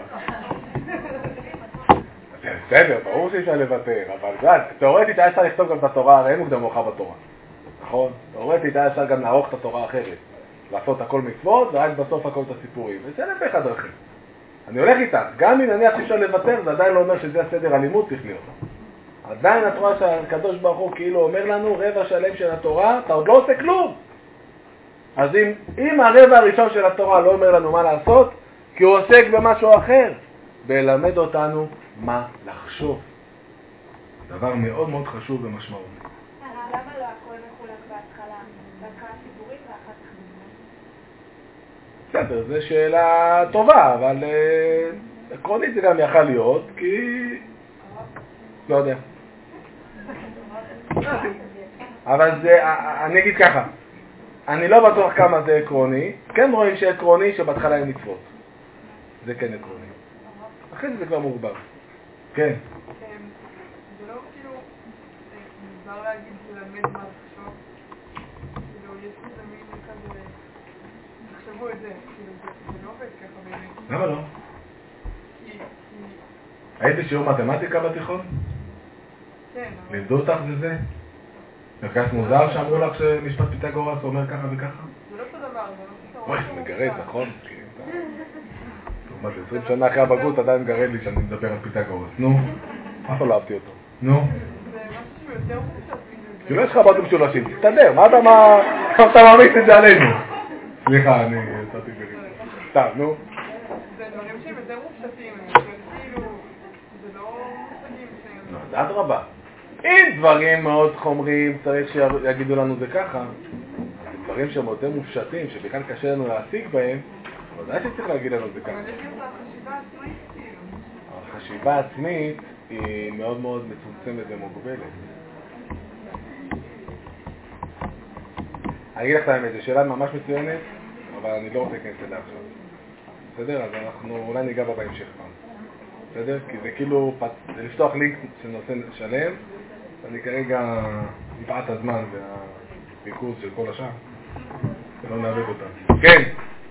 בסדר, ברור שאפשר לוותר, אבל תיאורטית היה אפשר לכתוב גם את התורה, הרי אין מוקדם מאוחר בתורה. נכון? תיאורטית היה אפשר גם לערוך את התורה אחרת. לעשות הכל מצוות, ורק בסוף הכל את הסיפורים. וזה נפך הדרכים. אני הולך איתך, גם אם נניח שאפשר לוותר, זה עדיין לא אומר שזה הסדר הלימוד צריך להיות. עדיין התורה שהקדוש ברוך הוא כאילו אומר לנו, רבע שלם של התורה, אתה עוד לא עושה כלום. אז אם הרבע הראשון של התורה לא אומר לנו מה לעשות, כי הוא עוסק במשהו אחר, ולמד אותנו מה לחשוב. דבר מאוד מאוד חשוב ומשמעותי. למה לא הכל מחולק בהתחלה? בהתחלה סיפורים ואחר כך? בסדר, זו שאלה טובה, אבל עקרונית זה גם יכל להיות, כי... לא יודע. אבל אני אגיד ככה, אני לא בטוח כמה זה עקרוני, כן רואים שעקרוני שבהתחלה אין מצוות. זה כן עקרוני. אחרי זה כבר מוגבר. כן. זה לא כאילו, מוזר להגיד ללמד מה לחשוב. כאילו, יש לי תמיד כזה, תחשבו את זה, כאילו, זה לא עובד ככה באמת. למה לא? היית בשיעור מתמטיקה בתיכון? כן. לימדו אותך זה? מרכז מוזר שאמרו לך שמשפט פיתגורס אומר ככה וככה? זה לא אותו דבר, זה לא אותו דבר. וואי, זה מגרד, נכון? מה זה, 20 שנה אחרי הבגרות עדיין מגרד לי שאני מדבר על פיתגורס. נו, אף לא אהבתי אותו. נו. זה משהו שהוא יותר מושת מזה. כאילו יש לך בתים משולשים, תסתדר, מה אתה מאמין את זה עלינו? סליחה, אני יצאתי בריב. סתם, נו. זה דברים שהם יותר מופשטים, אני חושבת, כאילו, זה לא מושגים שהם... לא, זה אדרבה. אם דברים מאוד חומריים צריך שיגידו לנו זה ככה, דברים שהם יותר מופשטים, שבכלל קשה לנו להשיג בהם, ודאי שצריך להגיד לנו זה ככה. אבל יש לי את החשיבה עצמית, כאילו. החשיבה העצמית היא מאוד מאוד מצומצמת ומוגבלת. אני אגיד לך האמת, זו שאלה ממש מצוינת, אבל אני לא רוצה להיכנס אליה עכשיו. בסדר? אז אנחנו אולי ניגע בה בהמשך פעם. בסדר? כי זה כאילו, זה לפתוח לינק של נושא שלם, ואני כרגע מפאת הזמן והריכוז של כל השאר, ולא נאבד אותה. כן!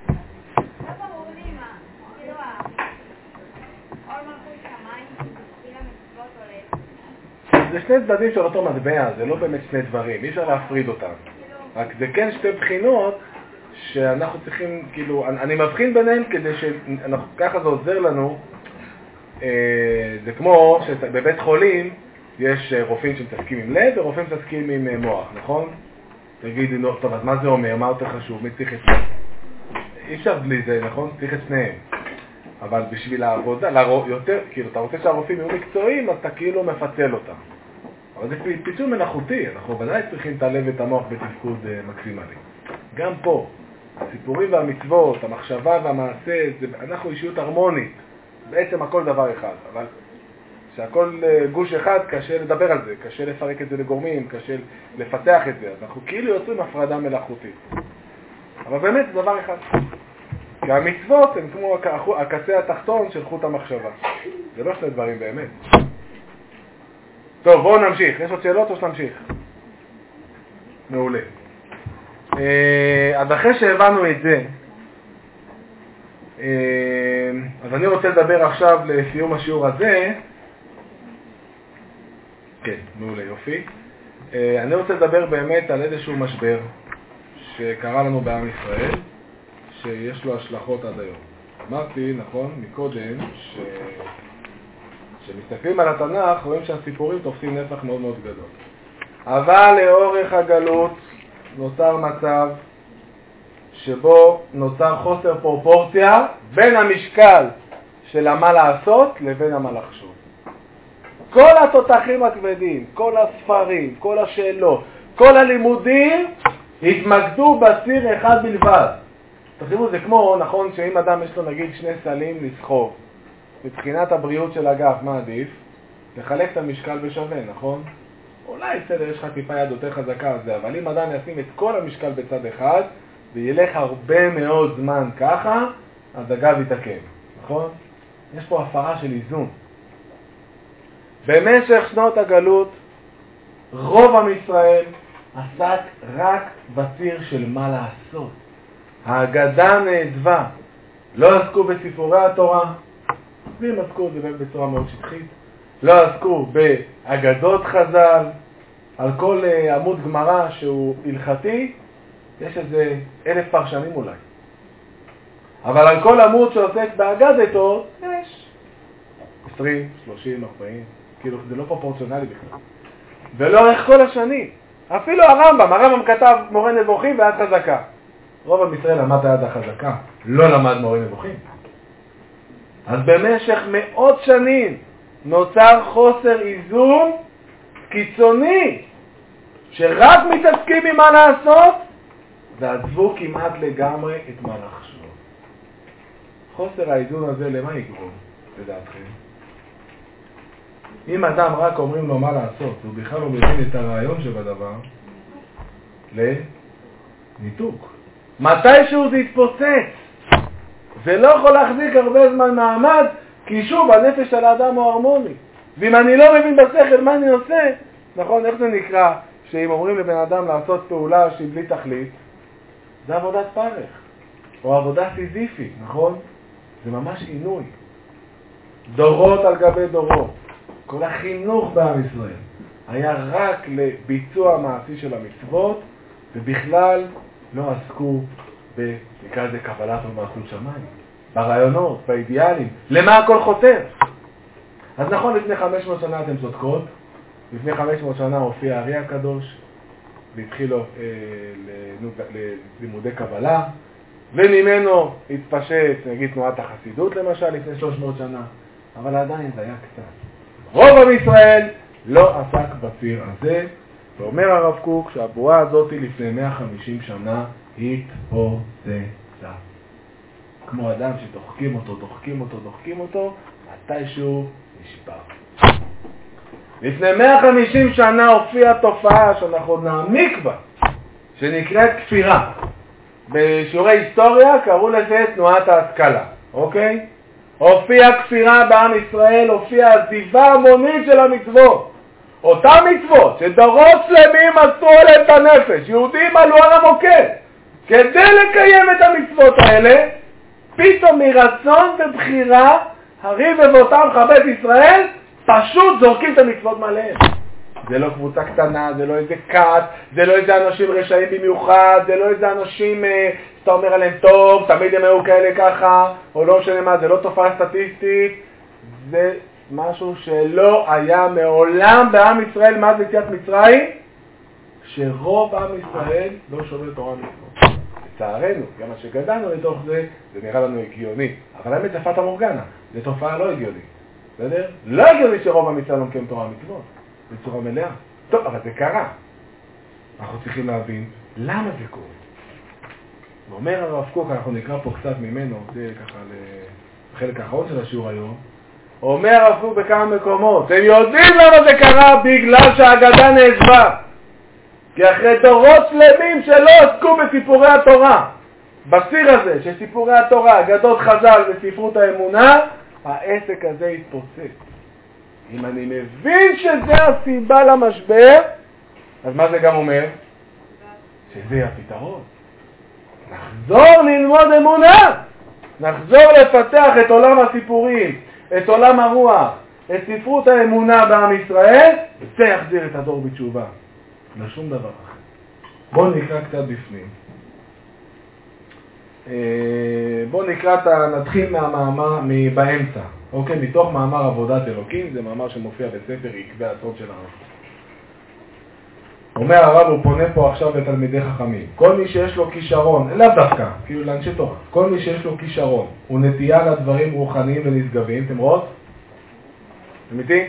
זה שני צדדים של אותו מטבע, זה לא באמת שני דברים, אי אפשר להפריד אותם. רק זה כן שתי בחינות שאנחנו צריכים, כאילו, אני מבחין ביניהם כדי שככה זה עוזר לנו. זה כמו שבבית חולים יש רופאים שמתעסקים עם לב ורופאים שמתעסקים עם מוח, נכון? תגידי, טוב, אז מה זה אומר? מה יותר חשוב? מי צריך את זה? אי אפשר בלי זה, נכון? צריך את שניהם. אבל בשביל העבודה, יותר, כאילו, אתה רוצה שהרופאים יהיו מקצועיים, אז אתה כאילו מפצל אותם. אבל זה פיצול מנחותי, אנחנו ודאי צריכים את הלב ואת המוח בתפקוד מקסימלי. גם פה, הסיפורים והמצוות, המחשבה והמעשה, אנחנו אישיות הרמונית. בעצם הכל דבר אחד, אבל שהכל גוש אחד קשה לדבר על זה, קשה לפרק את זה לגורמים, קשה לפתח את זה, אז אנחנו כאילו יוצרים הפרדה מלאכותית. אבל באמת זה דבר אחד. כי המצוות הן כמו הקצה התחתון של חוט המחשבה. זה לא שני דברים באמת. טוב, בואו נמשיך. יש עוד שאלות או שנמשיך? מעולה. אז אחרי שהבנו את זה, אז אני רוצה לדבר עכשיו לסיום השיעור הזה יופי. אני רוצה לדבר באמת על איזשהו משבר שקרה לנו בעם ישראל, שיש לו השלכות עד היום. אמרתי, נכון, מקודם, שמסתכלים על התנ"ך, רואים שהסיפורים תופסים נפח מאוד מאוד גדול. אבל לאורך הגלות נוצר מצב שבו נוצר חוסר פרופורציה בין המשקל של מה לעשות לבין מה לחשוב. כל התותחים הכבדים, כל הספרים, כל השאלות, כל הלימודים התמקדו בציר אחד בלבד. תחשבו, זה כמו, נכון, שאם אדם יש לו נגיד 2 סלים לסחוב, מבחינת הבריאות של הגף, מה עדיף? לחלק את המשקל בשווה, נכון? אולי בסדר, יש לך טיפה יד יותר חזקה על זה, אבל אם אדם ישים את כל המשקל בצד אחד, וילך הרבה מאוד זמן ככה, אז הגב יתעכב, נכון? יש פה הפרה של איזון. במשך שנות הגלות, רוב עם ישראל עסק רק בציר של מה לעשות. ההגדה נעדבה. לא עסקו בסיפורי התורה, ואם עסקו בצורה מאוד שטחית. לא עסקו באגדות חז"ל, על כל עמוד גמרא שהוא הלכתי, יש איזה 1,000 פרשנים אולי. אבל על כל עמוד שעוסק באגדתו, יש 20, 30, 40, כאילו זה לא פרופורציונלי בכלל. ולאורך כל השנים, אפילו הרמב"ם כתב מורה נבוכים ויד חזקה. רוב עם ישראל למד היד החזקה, לא למד מורה נבוכים. אז במשך מאות שנים נוצר חוסר איזון קיצוני, שרק מתעסקים עם מה לעשות, ועזבו כמעט לגמרי את מה לחשוב. חוסר האיזון הזה למה יגרום, לדעתכם? אם אדם רק אומרים לו מה לעשות, הוא בכלל לא מבין את הרעיון שבדבר, לניתוק. מתישהו זה יתפוצץ. זה לא יכול להחזיק הרבה זמן מעמד, כי שוב, הנפש של האדם הוא הרמוני. ואם אני לא מבין בשכל מה אני עושה, נכון, איך זה נקרא? שאם אומרים לבן אדם לעשות פעולה שהיא בלי תכלית, זה עבודת פרך, או עבודה סיזיפית, נכון? זה ממש עינוי. דורות על גבי דורות. כל החינוך בעם ישראל היה רק לביצוע מעשי של המצוות, ובכלל לא עסקו נקרא לזה קבלת ומלכות שמיים, ברעיונות, באידיאלים, למה הכל חותר. אז נכון, לפני 500 שנה אתם צודקות, לפני 500 שנה הופיע הארי הקדוש, והתחילו ללימודי קבלה, וממנו התפשט, נגיד, תנועת החסידות למשל, לפני 300 שנה, אבל עדיין זה היה קצת. רוב עם ישראל לא עסק בציר הזה, ואומר הרב קוק שהבועה הזאת לפני 150 שנה התפוצצה. כמו אדם שדוחקים אותו, מתישהו נשבר. לפני 150 שנה הופיעה תופעה שאנחנו נעמיק בה, שנקראת כפירה. בשיעורי היסטוריה קראו לזה תנועת ההשכלה, אוקיי? הופיעה כפירה בעם ישראל, הופיעה עזיבה המונית של המצוות. אותם מצוות שדורות שלמים עשו עליהם את הנפש, יהודים עלו על המוקד, כדי לקיים את המצוות האלה, פתאום מרצון ובחירה, הריב ובותם חבית ישראל, פשוט זורקים את המצוות מעליהם. זה לא קבוצה קטנה, זה לא איזה קאט, זה לא איזה אנשים רשעים במיוחד, זה לא איזה אנשים שאתה אומר עליהם טוב, תמיד הם היו כאלה ככה, או לא משנה מה, זה לא תופעה סטטיסטית, זה משהו שלא היה מעולם בעם ישראל מאז יציאת מצרים, שרוב עם ישראל לא שומר תורה ומצוות. לצערנו, גם מה שגדלנו לתוך זה, זה נראה לנו הגיוני. אבל האמת זה פטה מורגנה, זה תופעה לא הגיונית. בסדר? לא הגיוני שרוב עם ישראל לא מקיים תורה ומצוות, בצורה מלאה. טוב, אבל זה קרה. אנחנו צריכים להבין למה זה קורה. ואומר הרב קוק, אנחנו נקרא פה קצת ממנו, זה ככה לחלק האחרון של השיעור היום, אומר הרב קוק בכמה מקומות, הם יודעים למה זה קרה, בגלל שהאגדה נעזבה. כי אחרי דורות שלמים שלא עסקו בסיפורי התורה, בסיר הזה של סיפורי התורה, אגדות חז"ל וספרות האמונה, העסק הזה התפוצץ. אם אני מבין שזה הסיבה למשבר, אז מה זה גם אומר? שזה הפתרון. נחזור ללמוד אמונה, נחזור לפתח את עולם הסיפורים, את עולם הרוח, את ספרות האמונה בעם ישראל, זה יחזיר את הדור בתשובה. לא שום דבר אחר. בואו נקרא קצת בפנים. בואו נתחיל מהמאמר באמצע. אוקיי, מתוך מאמר עבודת אלוקים, זה מאמר שמופיע בספר עקבי הסוד של הרב. אומר הרב, הוא פונה פה עכשיו לתלמידי חכמים. כל מי שיש לו כישרון, לאו דווקא, כאילו לאנשי תורה, כל מי שיש לו כישרון, הוא נטייה לדברים רוחניים ונשגבים, אתם רואות? אמיתי?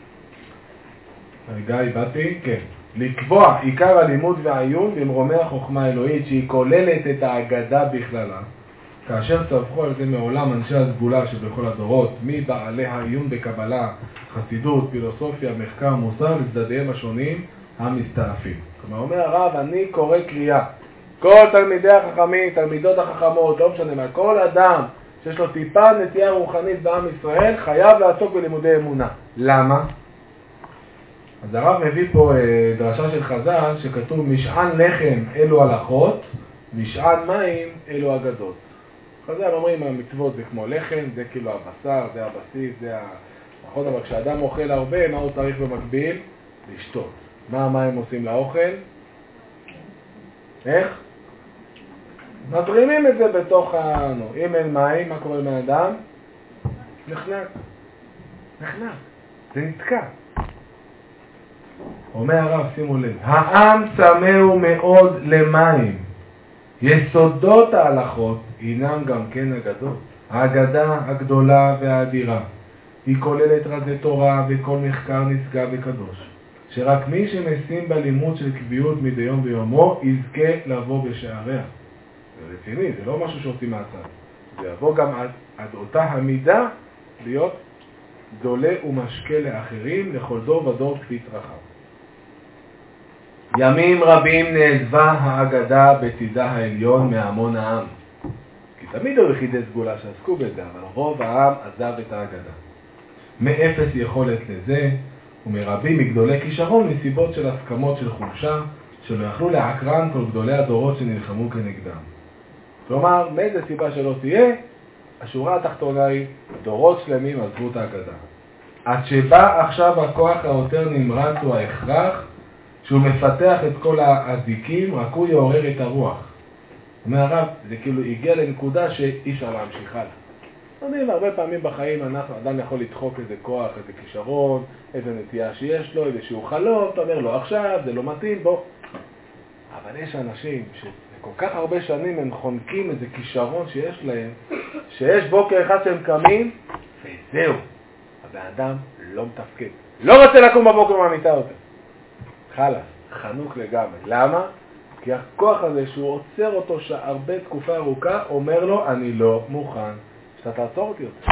רגע, איבדתי? כן. לקבוע עיקר הלימוד והעיון במרומי החוכמה האלוהית שהיא כוללת את האגדה בכללה, כאשר צווחו על זה מעולם אנשי הסגולה שבכל הדורות, מבעלי העיון בקבלה, חסידות, פילוסופיה, מחקר, מוסר, לצדדיהם השונים המסתעפים. כלומר, אומר הרב, אני קורא קריאה. כל תלמידי החכמים, תלמידות החכמות, לא משנה מה, כל אדם שיש לו טיפה נטייה רוחנית בעם ישראל, חייב לעסוק בלימודי אמונה. למה? אז הרב מביא פה דרשה של חז"ל שכתוב משען לחם אלו הלכות, משען מים אלו אגדות. חז"ל אומרים המצוות זה כמו לחם, זה כאילו הבשר, זה הבסיס, זה נכון, אבל כשאדם אוכל הרבה, מה הוא צריך במקביל? לשתות. מה המים עושים לאוכל? איך? מזרימים את זה בתוך אם אין מים, מה קורה לבן אדם? נחנק. זה נתקע. אומר הרב, שימו לב, העם צמאו מאוד למים. יסודות ההלכות הינם גם כן אגדות. האגדה הגדולה והאדירה היא כוללת רזי תורה וכל מחקר נשגב וקדוש, שרק מי שמשים בלימוד של קביעות מדי יום ביומו יזכה לבוא בשעריה. זה רציני, זה לא משהו שעושים מהצד. זה יבוא גם עד אותה המידה להיות דולה ומשקה לאחרים לכל דור ודור כפי צרכיו. ימים רבים נעזבה האגדה בצידה העליון מהמון העם. כי תמיד היו יחידי סגולה שעסקו בזה, אבל רוב העם עזב את האגדה. מאפס יכולת לזה, ומרבים מגדולי כישרון מסיבות של הסכמות של חולשה, שלא יכלו לעקרן כל גדולי הדורות שנלחמו כנגדם. כלומר, מאיזה סיבה שלא תהיה, השורה התחתונה היא, דורות שלמים עזבו את האגדה. עד שבא עכשיו הכוח היותר נמרץ הוא ההכרח, שהוא מפתח את כל הזיקים, רק הוא יעורר את הרוח. אומר הרב, זה כאילו הגיע לנקודה שאי אפשר להמשיך הלאה. אומרים, הרבה פעמים בחיים אדם יכול לדחוק איזה כוח, איזה כישרון, איזה נטייה שיש לו, איזשהו חלום, אתה אומר לו עכשיו, זה לא מתאים, בוא. אבל יש אנשים שכל כך הרבה שנים הם חונקים איזה כישרון שיש להם, שיש בוקר אחד שהם קמים, וזהו. הבן לא מתפקד. לא רוצה לקום בבוקר מהמיטה יותר. חלאס, חנוק לגמרי. למה? כי הכוח הזה שהוא עוצר אותו הרבה תקופה ארוכה, אומר לו, אני לא מוכן שאתה תעצור אותי יותר.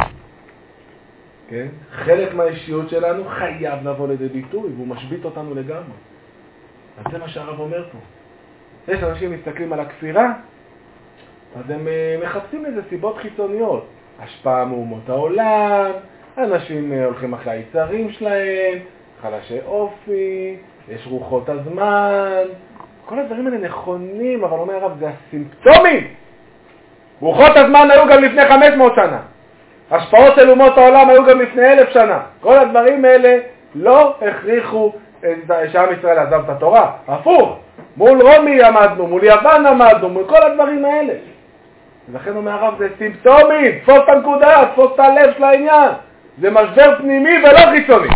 כן? חלק מהאישיות שלנו חייב לבוא לידי ביטוי, והוא משבית אותנו לגמרי. אז זה מה שהרב אומר פה. יש אנשים מסתכלים על הכפירה, אז הם מחפשים איזה סיבות חיצוניות. השפעה מאומות העולם, אנשים הולכים אחרי היצרים שלהם, חלשי אופי, יש רוחות הזמן, כל הדברים האלה נכונים, אבל אומר הרב, זה הסימפטומים. רוחות הזמן היו גם לפני 500 שנה. השפעות של אומות העולם היו גם לפני 1000 שנה. כל הדברים האלה לא הכריחו שעם ישראל עזב את התורה. הפוך, מול רומי עמדנו, מול יוון עמדנו, מול כל הדברים האלה. ולכן אומר הרב, זה סימפטומים, תפוס את הנקודה, תפוס את הלב של העניין. זה משבר פנימי ולא חיצוני.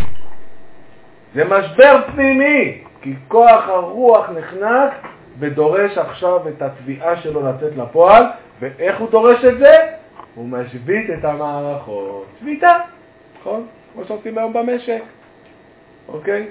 זה משבר פנימי, כי כוח הרוח נחנק ודורש עכשיו את התביעה שלו לצאת לפועל, ואיך הוא דורש את זה? הוא משבית את המערכות. שביתה, נכון? כמו שעושים היום במשק. אוקיי?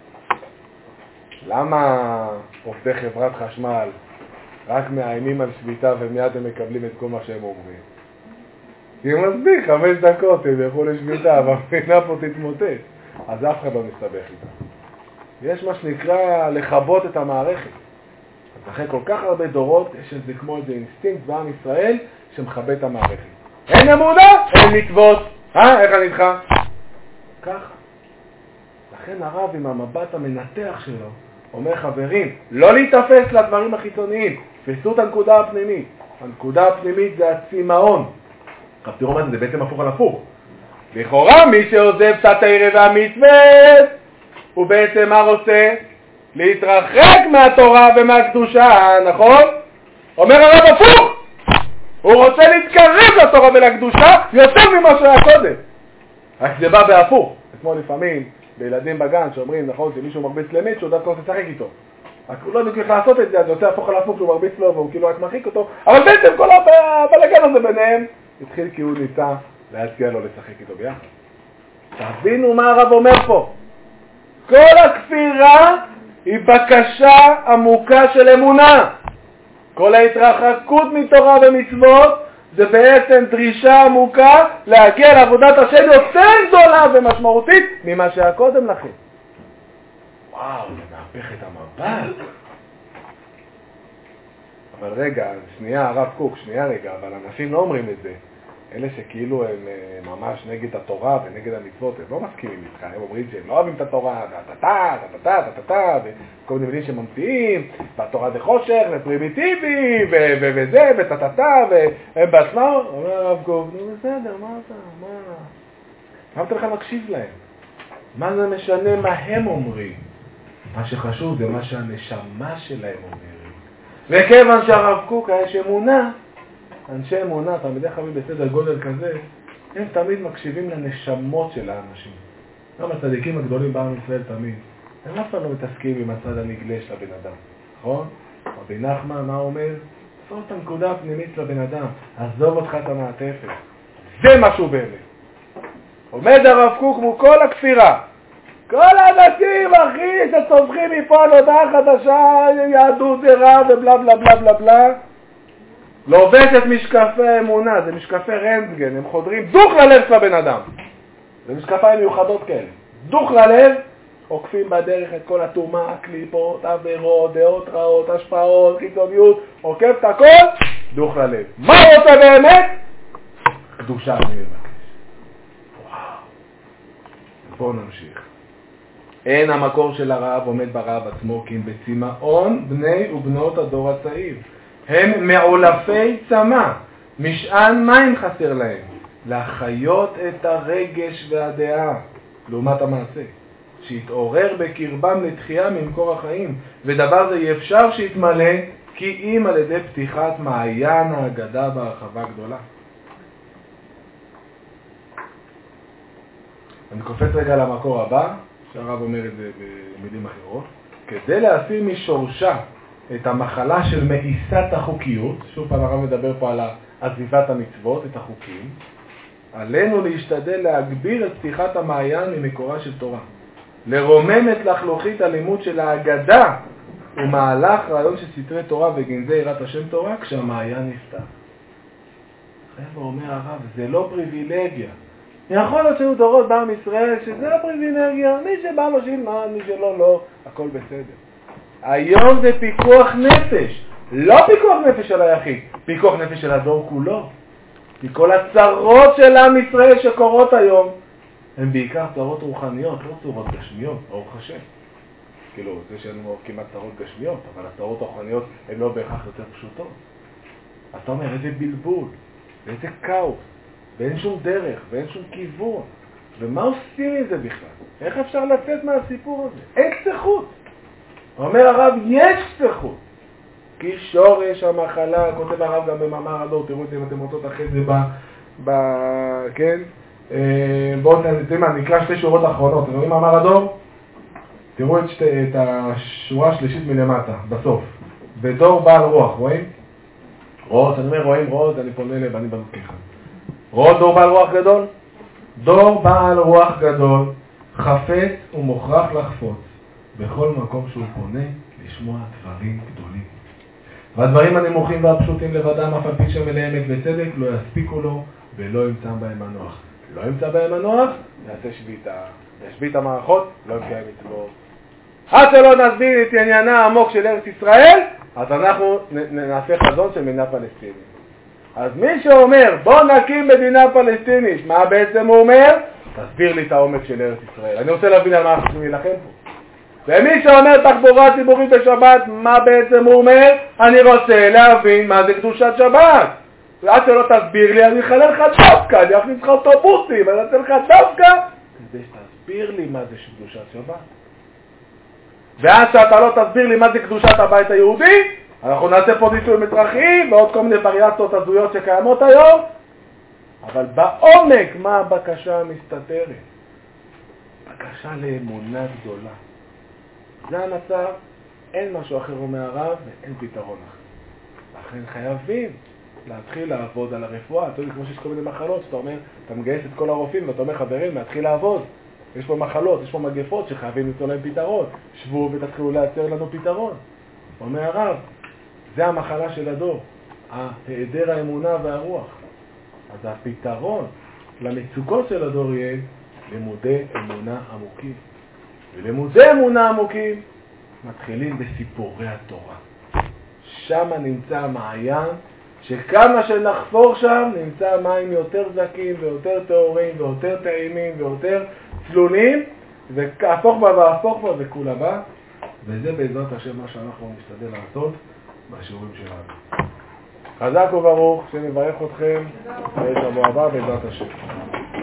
למה עובדי חברת חשמל רק מאיימים על שביתה ומיד הם מקבלים את כל מה שהם אומרים? כי מספיק, 5 דקות הם ילכו לשביתה, והמדינה פה תתמוטט. אז אף אחד לא מסתבך איתה. יש מה שנקרא לכבות את המערכת. אז אחרי כל כך הרבה דורות, יש את זה כמו איזה אינסטינקט בעם ישראל שמכבה את המערכת. אין אמונה, אין מצוות. איך אני איתך? ככה. לכן הרב עם המבט המנתח שלו אומר, חברים, לא להתאפס לדברים החיצוניים, תפסו את הנקודה הפנימית. הנקודה הפנימית זה הצמאון. עכשיו תראו מה זה בעצם הפוך על הפוך. לכאורה מי שעוזב את התורה והמצוות, הוא בעצם מה רוצה? להתרחק מהתורה ומהקדושה, נכון? אומר הרב הפוך! הוא רוצה להתקרב לתורה ולקדושה יותר ממה שהיה קודם. רק זה בא בהפוך. כמו לפעמים בילדים בגן שאומרים, נכון, שמישהו מרביץ למישהו, שהוא דווקא רוצה לשחק איתו. רק הוא לא צריך לעשות את זה, אז הוא רוצה להפוך על הפוך שהוא מרביץ לו והוא כאילו רק מרחיק אותו. אבל בעצם כל הבלגן הזה ביניהם התחיל כי הוא ניסה להציע לו לשחק איתו ביחד. תבינו מה הרב אומר פה. כל הכפירה היא בקשה עמוקה של אמונה. כל ההתרחקות מתורה ומצוות זה בעצם דרישה עמוקה להגיע לעבודת השם יותר גדולה ומשמעותית ממה שהיה קודם לכם. וואו, זה מהפך את המבט. אבל רגע, שנייה, הרב קוק, שנייה רגע, אבל אנשים לא אומרים את זה. אלה שכאילו הם ממש נגד התורה ונגד המצוות, הם לא מסכימים איתך, הם אומרים שהם לא אוהבים את התורה, וכל מיני מילים שממציאים, והתורה זה חושך ופרימיטיבי, וזה, והם בעצמם, אומר הרב קוק, נו בסדר, מה אתה, מה אתה לך מקשיב להם? מה זה משנה מה הם אומרים? מה שחשוב זה מה שהנשמה שלהם אומרת. וכיוון שהרב קוק יש אמונה, אנשי אמונה, תלמידי חכמים בסדר גודל כזה, הם תמיד מקשיבים לנשמות של האנשים. גם הצדיקים הגדולים בעם ישראל תמיד. הם אף פעם לא מתעסקים עם הצד הנגלה של הבן אדם. נכון? רבי נחמן, מה אומר? זאת הנקודה הפנימית של הבן אדם. עזוב אותך את המעטפת. זה משהו באמת. עומד הרב קוק מול כל הכפירה. כל האנשים, אחי, שצומחים מפה על הודעה חדשה, יהדות זה רע ובלה בלה בלה בלה בלה. לובש את משקפי האמונה, זה משקפי רנטגן, הם חודרים דוך ללב של הבן אדם. זה משקפיים מיוחדות כאלה. דוך ללב, עוקפים בדרך את כל התאומה, הקליפות, עבירות, דעות רעות, השפעות, קיצוניות, עוקף את הכל, דוך ללב. מה רוצה באמת? קדושה אני מבקש. וואו. בואו נמשיך. אין המקור של הרעב עומד ברעב עצמו, כי אם בצמאון בני ובנות הדור הצעיר. הם מעולפי צמא, משען מים חסר להם, להחיות את הרגש והדעה, לעומת המעשה, שיתעורר בקרבם לתחייה ממקור החיים, ודבר זה אפשר שיתמלא, כי אם על ידי פתיחת מעיין האגדה בהרחבה גדולה. אני קופץ רגע למקור הבא, שהרב אומר את זה במילים אחרות, כדי להסיר משורשה את המחלה של מאיסת החוקיות, שוב פעם הרב מדבר פה על עזיבת המצוות, את החוקים, עלינו להשתדל להגביר את פתיחת המעיין ממקורה של תורה, לרומם את לחלוכית הלימוד של האגדה ומהלך רעיון של סתרי תורה וגנזי יראת השם תורה כשהמעיין נפתח. איפה אומר הרב, זה לא פריבילגיה. יכול להיות שהיו דורות בעם ישראל שזה לא פריבילגיה, מי שבא לו שילמד, מי שלא לא, הכל בסדר. היום זה פיקוח נפש, לא פיקוח נפש של היחיד, פיקוח נפש של הדור כולו. כי כל הצרות של עם ישראל שקורות היום, הן בעיקר צרות רוחניות, לא צרות גשמיות, ברוך השם. כאילו, זה שאין לנו כמעט צרות גשמיות, אבל הצרות רוחניות הן לא בהכרח יותר פשוטות. אז אתה אומר, איזה בלבול, ואיזה כאוס, ואין שום דרך, ואין שום כיוון. ומה עושים עם זה בכלל? איך אפשר לצאת מהסיפור הזה? אין קצחות. אומר הרב, יש קצחות. כי שורש המחלה, כותב הרב גם במאמר הדור, תראו את זה אם אתם רוצות אחרי זה כן? בואו נקרא שתי שורות אחרונות. אתם רואים מאמר הדור? תראו את השורה השלישית מלמטה, בסוף. בדור בעל רוח, רואים? רואות, אני אומר רואים רואות, אני פונה לב, אני בנות ככה. רואות דור בעל רוח גדול? דור בעל רוח גדול, חפץ ומוכרח לחפוץ, בכל מקום שהוא פונה לשמוע דברים גדולים. והדברים הנמוכים והפשוטים לבדם, אף על פי שמלאי אמת וצדק, לא יספיקו לו ולא ימצא בהם מנוח. לא ימצא בהם מנוח, נעשה שביתה. נשבית המערכות, לא נקיים מצוות. עד שלא נסביר את עניינה העמוק של ארץ ישראל, אז אנחנו נעשה חזון של מדינה פלסטינית. אז מי שאומר, בוא נקים מדינה פלסטינית, מה בעצם הוא אומר? תסביר לי את העומק של ארץ ישראל. אני רוצה להבין על מה אנחנו צריכים להילחם פה. ומי שאומר תחבורה ציבורית בשבת, מה בעצם הוא אומר? אני רוצה להבין מה זה קדושת שבת. ועד שלא תסביר לי, אני אחלל לך דווקא, אני אכניס לך אוטובוסים, אני אעשה לך דווקא, כדי שתסביר לי מה זה קדושת שבת. ועד שאתה לא תסביר לי מה זה קדושת הבית היהודי, אנחנו נעשה פה ניסוי מצרכים ועוד כל מיני וריאציות הזויות שקיימות היום, אבל בעומק מה הבקשה המסתתרת? בקשה לאמונה גדולה. זה המצב, אין משהו אחר אומר הרב ואין פתרון אחר. לכן חייבים להתחיל לעבוד על הרפואה. אתה יודע, כמו שיש כל מיני מחלות, שאתה אומר, אתה מגייס את כל הרופאים ואתה אומר, חברים, להתחיל לעבוד. יש פה מחלות, יש פה מגפות שחייבים למצוא להם פתרון. שבו ותתחילו לייצר לנו פתרון. אומר הרב, זה המחלה של הדור, היעדר האמונה והרוח. אז הפתרון למצוקות של הדור יהיה לימודי אמונה עמוקים. ולימודי אמונה עמוקים מתחילים בסיפורי התורה. שם נמצא המעיין, שכמה שנחפור שם נמצא מים יותר זקים ויותר טהורים ויותר טעימים ויותר צלולים, והפוך בה והפוך בה וכולה בה. וזה בעזרת השם מה שאנחנו נשתדל לעשות בשיעורים שלנו. חזק וברוך, שנברך אתכם בשבוע הבא בעזרת השם.